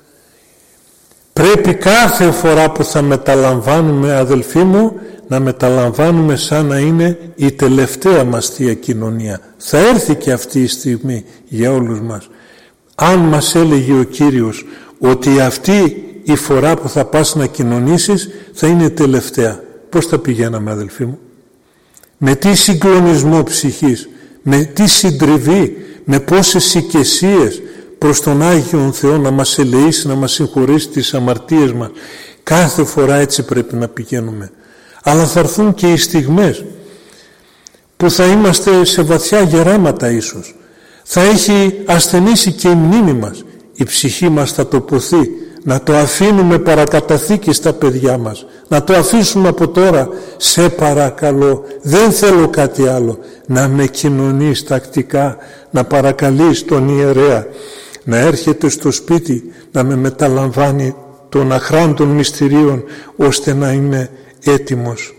Πρέπει κάθε φορά που θα μεταλαμβάνουμε, αδελφοί μου, να μεταλαμβάνουμε σαν να είναι η τελευταία μας Θεία Κοινωνία. Θα έρθει και αυτή η στιγμή για όλους μας. Αν μας έλεγε ο Κύριος ότι αυτή η φορά που θα πας να κοινωνήσεις θα είναι τελευταία, πώς θα πηγαίναμε, αδελφοί μου? Με τι συγκλονισμό ψυχής, με τι συντριβή, με πόσες οικεσίες προς τον Άγιον Θεό να μας ελεήσει, να μας συγχωρήσει τις αμαρτίες μας. Κάθε φορά έτσι πρέπει να πηγαίνουμε. Αλλά θα έρθουν και οι στιγμές που θα είμαστε σε βαθιά γεράματα ίσως. Θα έχει ασθενήσει και η μνήμη μας. Η ψυχή μας θα το ποθεί. Να το αφήνουμε παρακαταθήκη στα παιδιά μας. Να το αφήσουμε από τώρα. Σε παρακαλώ, δεν θέλω κάτι άλλο. Να με κοινωνείς τακτικά, να παρακαλείς τον ιερέα, να έρχεται στο σπίτι, να με μεταλαμβάνει των αχράντων μυστηρίων, ώστε να είμαι έτοιμος.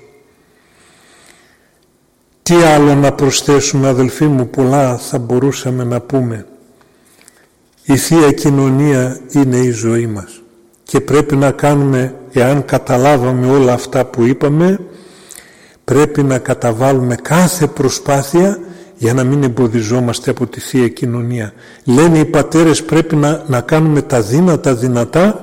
Τι άλλο να προσθέσουμε, αδελφοί μου? Πολλά θα μπορούσαμε να πούμε. Η Θεία Κοινωνία είναι η ζωή μας και πρέπει να κάνουμε, εάν καταλάβαμε όλα αυτά που είπαμε, πρέπει να καταβάλουμε κάθε προσπάθεια για να μην εμποδιζόμαστε από τη Θεία Κοινωνία. Λένε οι πατέρες, πρέπει να, να κάνουμε τα δύνατα δυνατά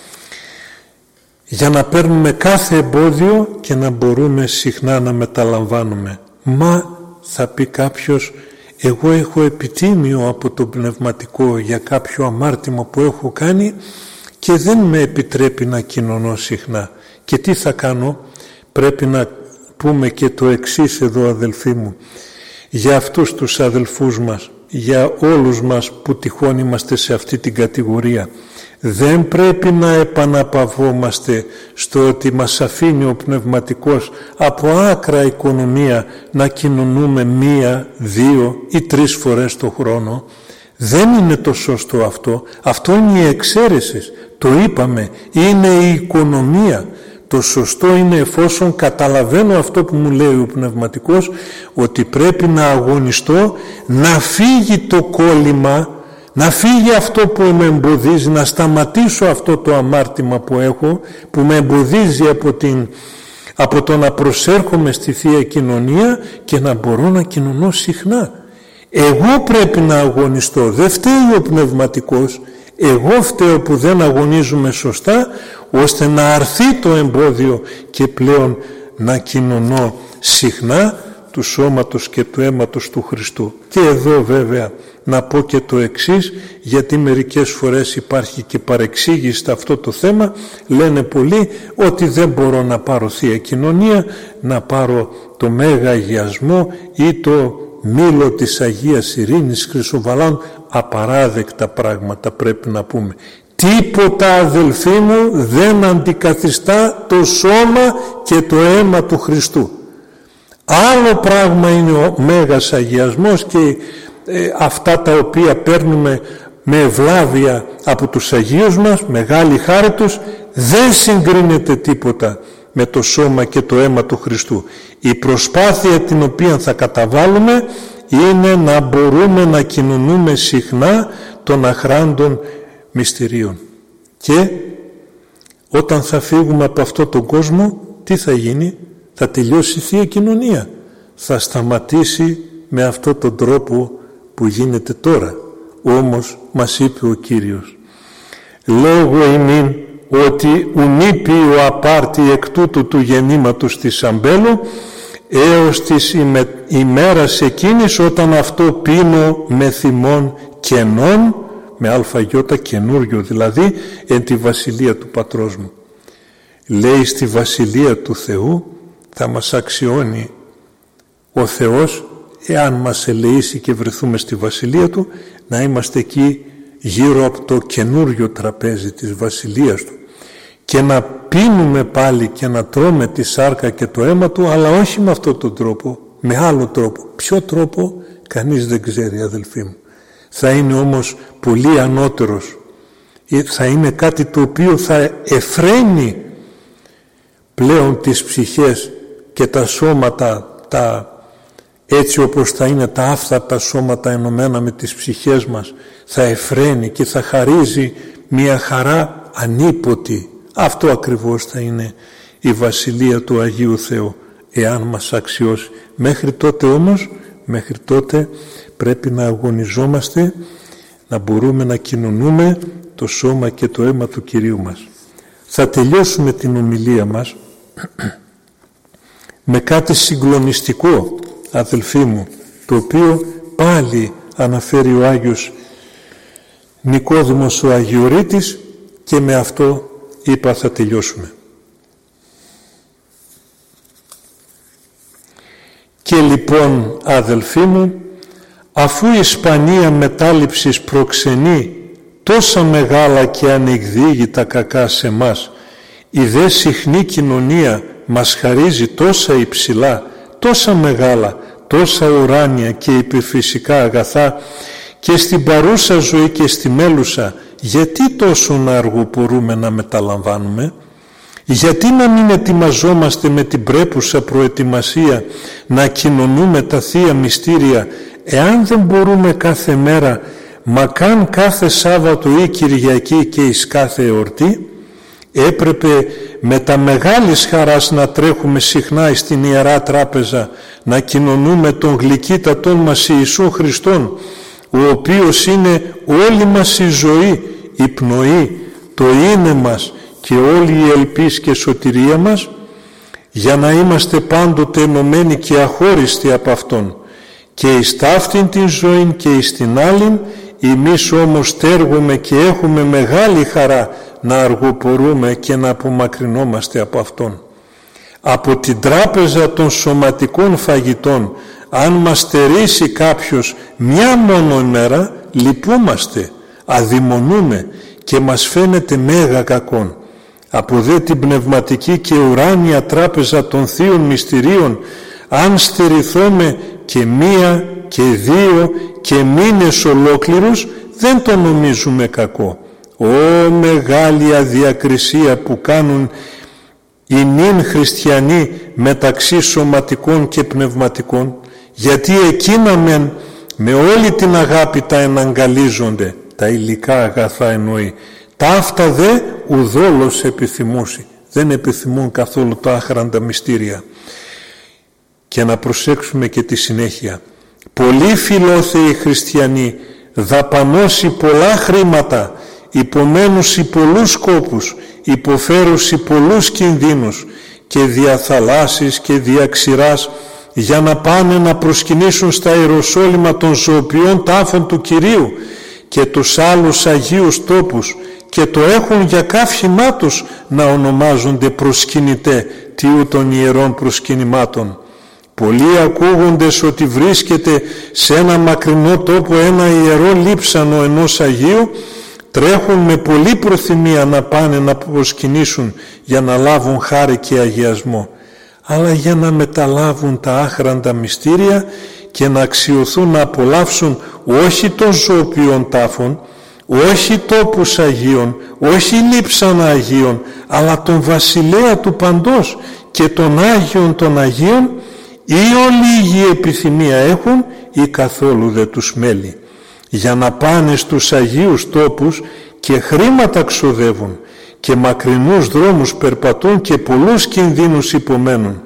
για να παίρνουμε κάθε εμπόδιο και να μπορούμε συχνά να μεταλαμβάνουμε. Μα θα πει κάποιος, εγώ έχω επιτίμιο από το πνευματικό για κάποιο αμάρτημα που έχω κάνει και δεν με επιτρέπει να κοινωνώ συχνά. Και τι θα κάνω? Πρέπει να πούμε και το εξής εδώ, αδελφοί μου, για αυτούς τους αδελφούς μας, για όλους μας που τυχόν είμαστε σε αυτή την κατηγορία. Δεν πρέπει να επαναπαυόμαστε στο ότι μας αφήνει ο πνευματικός από άκρα οικονομία να κοινωνούμε μία, δύο ή τρεις φορές το χρόνο. Δεν είναι το σωστό αυτό. Αυτό είναι η εξαίρεση. Το είπαμε. Είναι η οικονομία. Το σωστό είναι, εφόσον καταλαβαίνω αυτό που μου λέει ο πνευματικός, ότι πρέπει να αγωνιστώ, να φύγει το κόλλημα, να φύγει αυτό που με εμποδίζει, να σταματήσω αυτό το αμάρτημα που έχω, που με εμποδίζει από, την, από το να προσέρχομαι στη Θεία Κοινωνία και να μπορώ να κοινωνώ συχνά. Εγώ πρέπει να αγωνιστώ, δεν φταίει ο πνευματικός. Εγώ φταίω που δεν αγωνίζουμε σωστά, ώστε να αρθεί το εμπόδιο και πλέον να κοινωνώ συχνά του σώματος και του αίματος του Χριστού. Και εδώ βέβαια να πω και το εξής, γιατί μερικές φορές υπάρχει και παρεξήγηση σε αυτό το θέμα. Λένε πολλοί ότι δεν μπορώ να πάρω Θεία Κοινωνία, να πάρω το Μέγα Αγιασμό ή το μήλο της Αγίας Ειρήνης Χρυσοβαλάνου. Απαράδεκτα πράγματα πρέπει να πούμε. Τίποτα, αδελφοί μου, δεν αντικαθιστά το σώμα και το αίμα του Χριστού. Άλλο πράγμα είναι ο Μέγας Αγιασμός και ε, αυτά τα οποία παίρνουμε με ευλάβεια από τους Αγίους μας, μεγάλη χάρη τους, δεν συγκρίνεται τίποτα με το σώμα και το αίμα του Χριστού. Η προσπάθεια την οποία θα καταβάλουμε είναι να μπορούμε να κοινωνούμε συχνά των αχράντων μυστηρίων. Και όταν θα φύγουμε από αυτόν τον κόσμο, τι θα γίνει? Θα τελειώσει η Θεία Κοινωνία. Θα σταματήσει με αυτόν τον τρόπο που γίνεται τώρα. όμως μας είπε ο Κύριος, «Λόγω ημίν ότι ουνίπη ο απάρτη εκ τούτου του γεννήματος της αμπέλου, έως της იმე, ημέρας εκείνης όταν αυτό πίνω με θυμών κενών», με αλφαγιώτα καινούριο δηλαδή, εν τη βασιλεία του πατρός μου. Λέει, στη βασιλεία του Θεού θα μας αξιώνει ο Θεός, εάν μας ελεήσει και βρεθούμε στη βασιλεία του, να είμαστε εκεί γύρω από το καινούριο τραπέζι της βασιλείας του και να πίνουμε πάλι και να τρώμε τη σάρκα και το αίμα του, αλλά όχι με αυτόν τον τρόπο, με άλλο τρόπο. Ποιο τρόπο κανείς δεν ξέρει, αδελφοί μου. Θα είναι όμως πολύ ανώτερος. Θα είναι κάτι το οποίο θα εφραίνει πλέον τις ψυχές και τα σώματα, τα, έτσι όπως θα είναι τα άφθαρτα σώματα ενωμένα με τις ψυχές μας, θα εφραίνει και θα χαρίζει μια χαρά ανίποτη. Αυτό ακριβώς θα είναι η βασιλεία του Αγίου Θεού, εάν μας αξιώσει. Μέχρι τότε όμως, μέχρι τότε πρέπει να αγωνιζόμαστε, να μπορούμε να κοινωνούμε το σώμα και το αίμα του Κυρίου μας. Θα τελειώσουμε την ομιλία μας με κάτι συγκλονιστικό, αδελφοί μου, το οποίο πάλι αναφέρει ο Άγιος Νικόδημος ο Αγιορείτης, και με αυτό είπα θα τελειώσουμε. Και λοιπόν, αδελφοί μου, αφού η σπανία μετάληψης προξενεί τόσα μεγάλα και ανεκδίγητα κακά σε μας, η δε συχνή κοινωνία μας χαρίζει τόσα υψηλά, τόσα μεγάλα, τόσα ουράνια και υπερφυσικά αγαθά, και στην παρούσα ζωή και στη μέλουσα, γιατί τόσο να αργοπορούμε να μεταλαμβάνουμε? Γιατί να μην ετοιμαζόμαστε με την πρέπουσα προετοιμασία να κοινωνούμε τα Θεία Μυστήρια, εάν δεν μπορούμε κάθε μέρα, μα καν κάθε Σάββατο ή Κυριακή και εις κάθε εορτή? Έπρεπε με τα μεγάλης χαράς να τρέχουμε συχνά στην Ιερά Τράπεζα, να κοινωνούμε τον γλυκύτατον μας Ιησού Χριστόν, ο οποίος είναι όλη μας η ζωή, η πνοή, το είναι μας και όλη η ελπίς και σωτηρία μας, για να είμαστε πάντοτε ενωμένοι και αχώριστοι από Αυτόν. Και εις ταύτην την ζωή και εις την άλλην, εμείς όμως τέργουμε και έχουμε μεγάλη χαρά να αργοπορούμε και να απομακρυνόμαστε από Αυτόν. Από την τράπεζα των σωματικών φαγητών, αν μας στερήσει κάποιος μια μόνο ημέρα, λυπούμαστε, αδειμονούμε και μας φαίνεται μέγα κακόν. Από δε την πνευματική και ουράνια τράπεζα των Θείων Μυστηρίων, αν στερηθούμε και μία και δύο και μήνες ολόκληρους, δεν το νομίζουμε κακό. Ω μεγάλη αδιακρισία που κάνουν οι νυν χριστιανοί μεταξύ σωματικών και πνευματικών, γιατί εκείνα μεν με όλη την αγάπη τα εναγκαλίζονται, τα υλικά αγαθά εννοεί, τα αυτά δε ουδόλως επιθυμούσι, δεν επιθυμούν καθόλου τα άχραντα μυστήρια. Και να προσέξουμε και τη συνέχεια. Πολλοί φιλόθεοι χριστιανοί δαπανώσει πολλά χρήματα, υπομένουσι πολλούς σκόπους, υποφέρουσι πολλούς κινδύνους και διαθαλάσσεις και διαξηράς, για να πάνε να προσκυνήσουν στα Ιεροσόλυμα των ζωοποιών τάφων του Κυρίου και τους άλλους Αγίους τόπους, και το έχουν για καύχημά τους να ονομάζονται προσκυνητέ τιού των ιερών προσκυνημάτων. Πολλοί ακούγοντες ότι βρίσκεται σε ένα μακρινό τόπο ένα ιερό λείψανο ενός Αγίου, τρέχουν με πολλή προθυμία να πάνε να προσκυνήσουν για να λάβουν χάρη και αγιασμό, αλλά για να μεταλάβουν τα άχραντα μυστήρια και να αξιωθούν να απολαύσουν όχι των ζωοποιών τάφων, όχι τόπους Αγίων, όχι λείψανα Αγίων, αλλά τον Βασιλέα του Παντός και των Άγιων των Αγίων, ή ολίγη επιθυμία έχουν ή καθόλου δε τους μέλει, για να πάνε στους Αγίους τόπους και χρήματα ξοδεύουν και μακρινούς δρόμους περπατούν και πολλούς κινδύνους υπομένουν,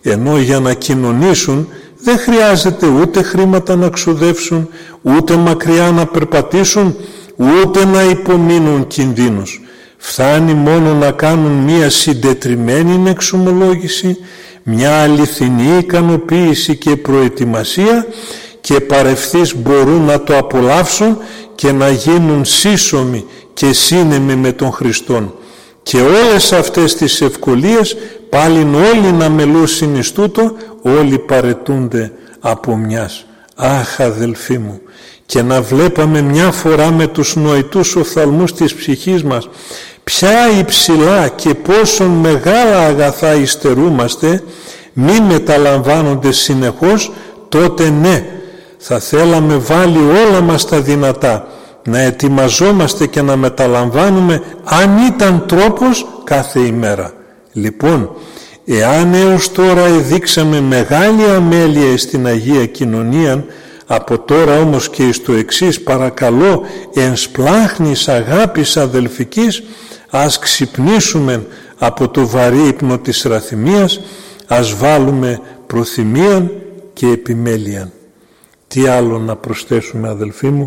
ενώ για να κοινωνήσουν δεν χρειάζεται ούτε χρήματα να ξοδεύσουν, ούτε μακριά να περπατήσουν, ούτε να υπομείνουν κινδύνους. Φτάνει μόνο να κάνουν μία συντετριμένη εξομολόγηση, μια αληθινή ικανοποίηση και προετοιμασία και παρευθείς μπορούν να το απολαύσουν και να γίνουν σύσσωμοι και σύνεμοι με τον Χριστόν. Και όλες αυτές τις ευκολίες πάλιν όλοι να μελούσιν εις τούτο, όλοι παρετούνται από μιας. Αχ, αδελφοί μου, και να βλέπαμε μια φορά με τους νοητούς οφθαλμούς της ψυχής μας ποια υψηλά και πόσο μεγάλα αγαθά υστερούμαστε, μη μεταλαμβάνονται συνεχώς, τότε ναι, θα θέλαμε βάλει όλα μας τα δυνατά να ετοιμαζόμαστε και να μεταλαμβάνουμε, αν ήταν τρόπος, κάθε ημέρα. Λοιπόν, εάν έως τώρα εδείξαμε μεγάλη αμέλεια στην Αγία Κοινωνία, από τώρα όμως και εις το εξής παρακαλώ, εν σπλάχνης αγάπης αδελφικής, ας ξυπνήσουμε από το βαρύ ύπνο της ραθυμίας, ας βάλουμε προθυμίαν και επιμέλειαν. Τι άλλο να προσθέσουμε, αδελφοί μου?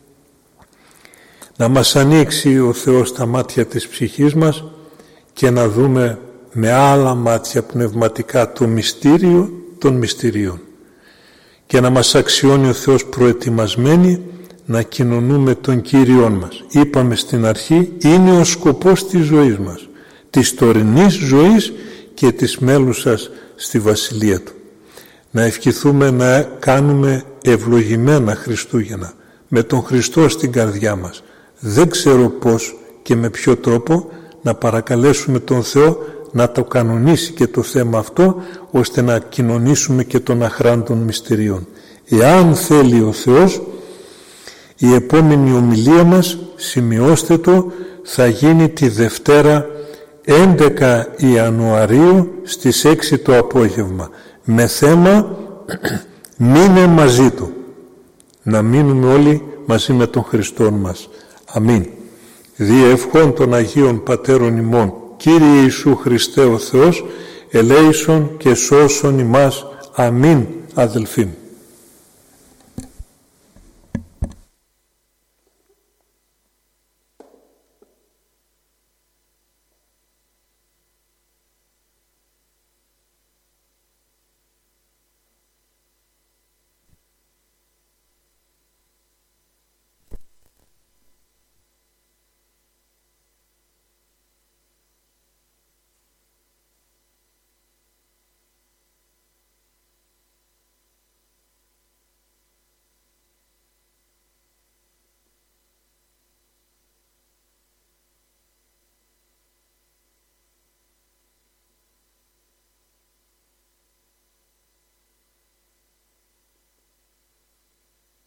Να μας ανοίξει ο Θεός τα μάτια της ψυχής μας και να δούμε με άλλα μάτια πνευματικά το μυστήριο των μυστηρίων και να μας αξιώνει ο Θεός προετοιμασμένοι να κοινωνούμε τον Κύριόν μας. Είπαμε στην αρχή, είναι ο σκοπός της ζωής μας, της τωρινής ζωής και της μέλουσας στη Βασιλεία Του. Να ευχηθούμε να κάνουμε ευλογημένα Χριστούγεννα με τον Χριστό στην καρδιά μας. Δεν ξέρω πώς και με ποιο τρόπο να παρακαλέσουμε τον Θεό να το κανονίσει και το θέμα αυτό, ώστε να κοινωνήσουμε και των αχράντων μυστηρίων. Εάν θέλει ο Θεός, η επόμενη ομιλία μας, σημειώστε το, θα γίνει τη Δευτέρα έντεκα Ιανουαρίου στις έξι το απόγευμα, με θέμα «Μείνε μαζί Του». Να μείνουμε όλοι μαζί με τον Χριστόν μας. Αμήν. Διευχών των Αγίων Πατέρων ημών, Κύριε Ιησού Χριστέ ο Θεός, ελέησον και σώσον ημάς. Αμήν, αδελφοί μου.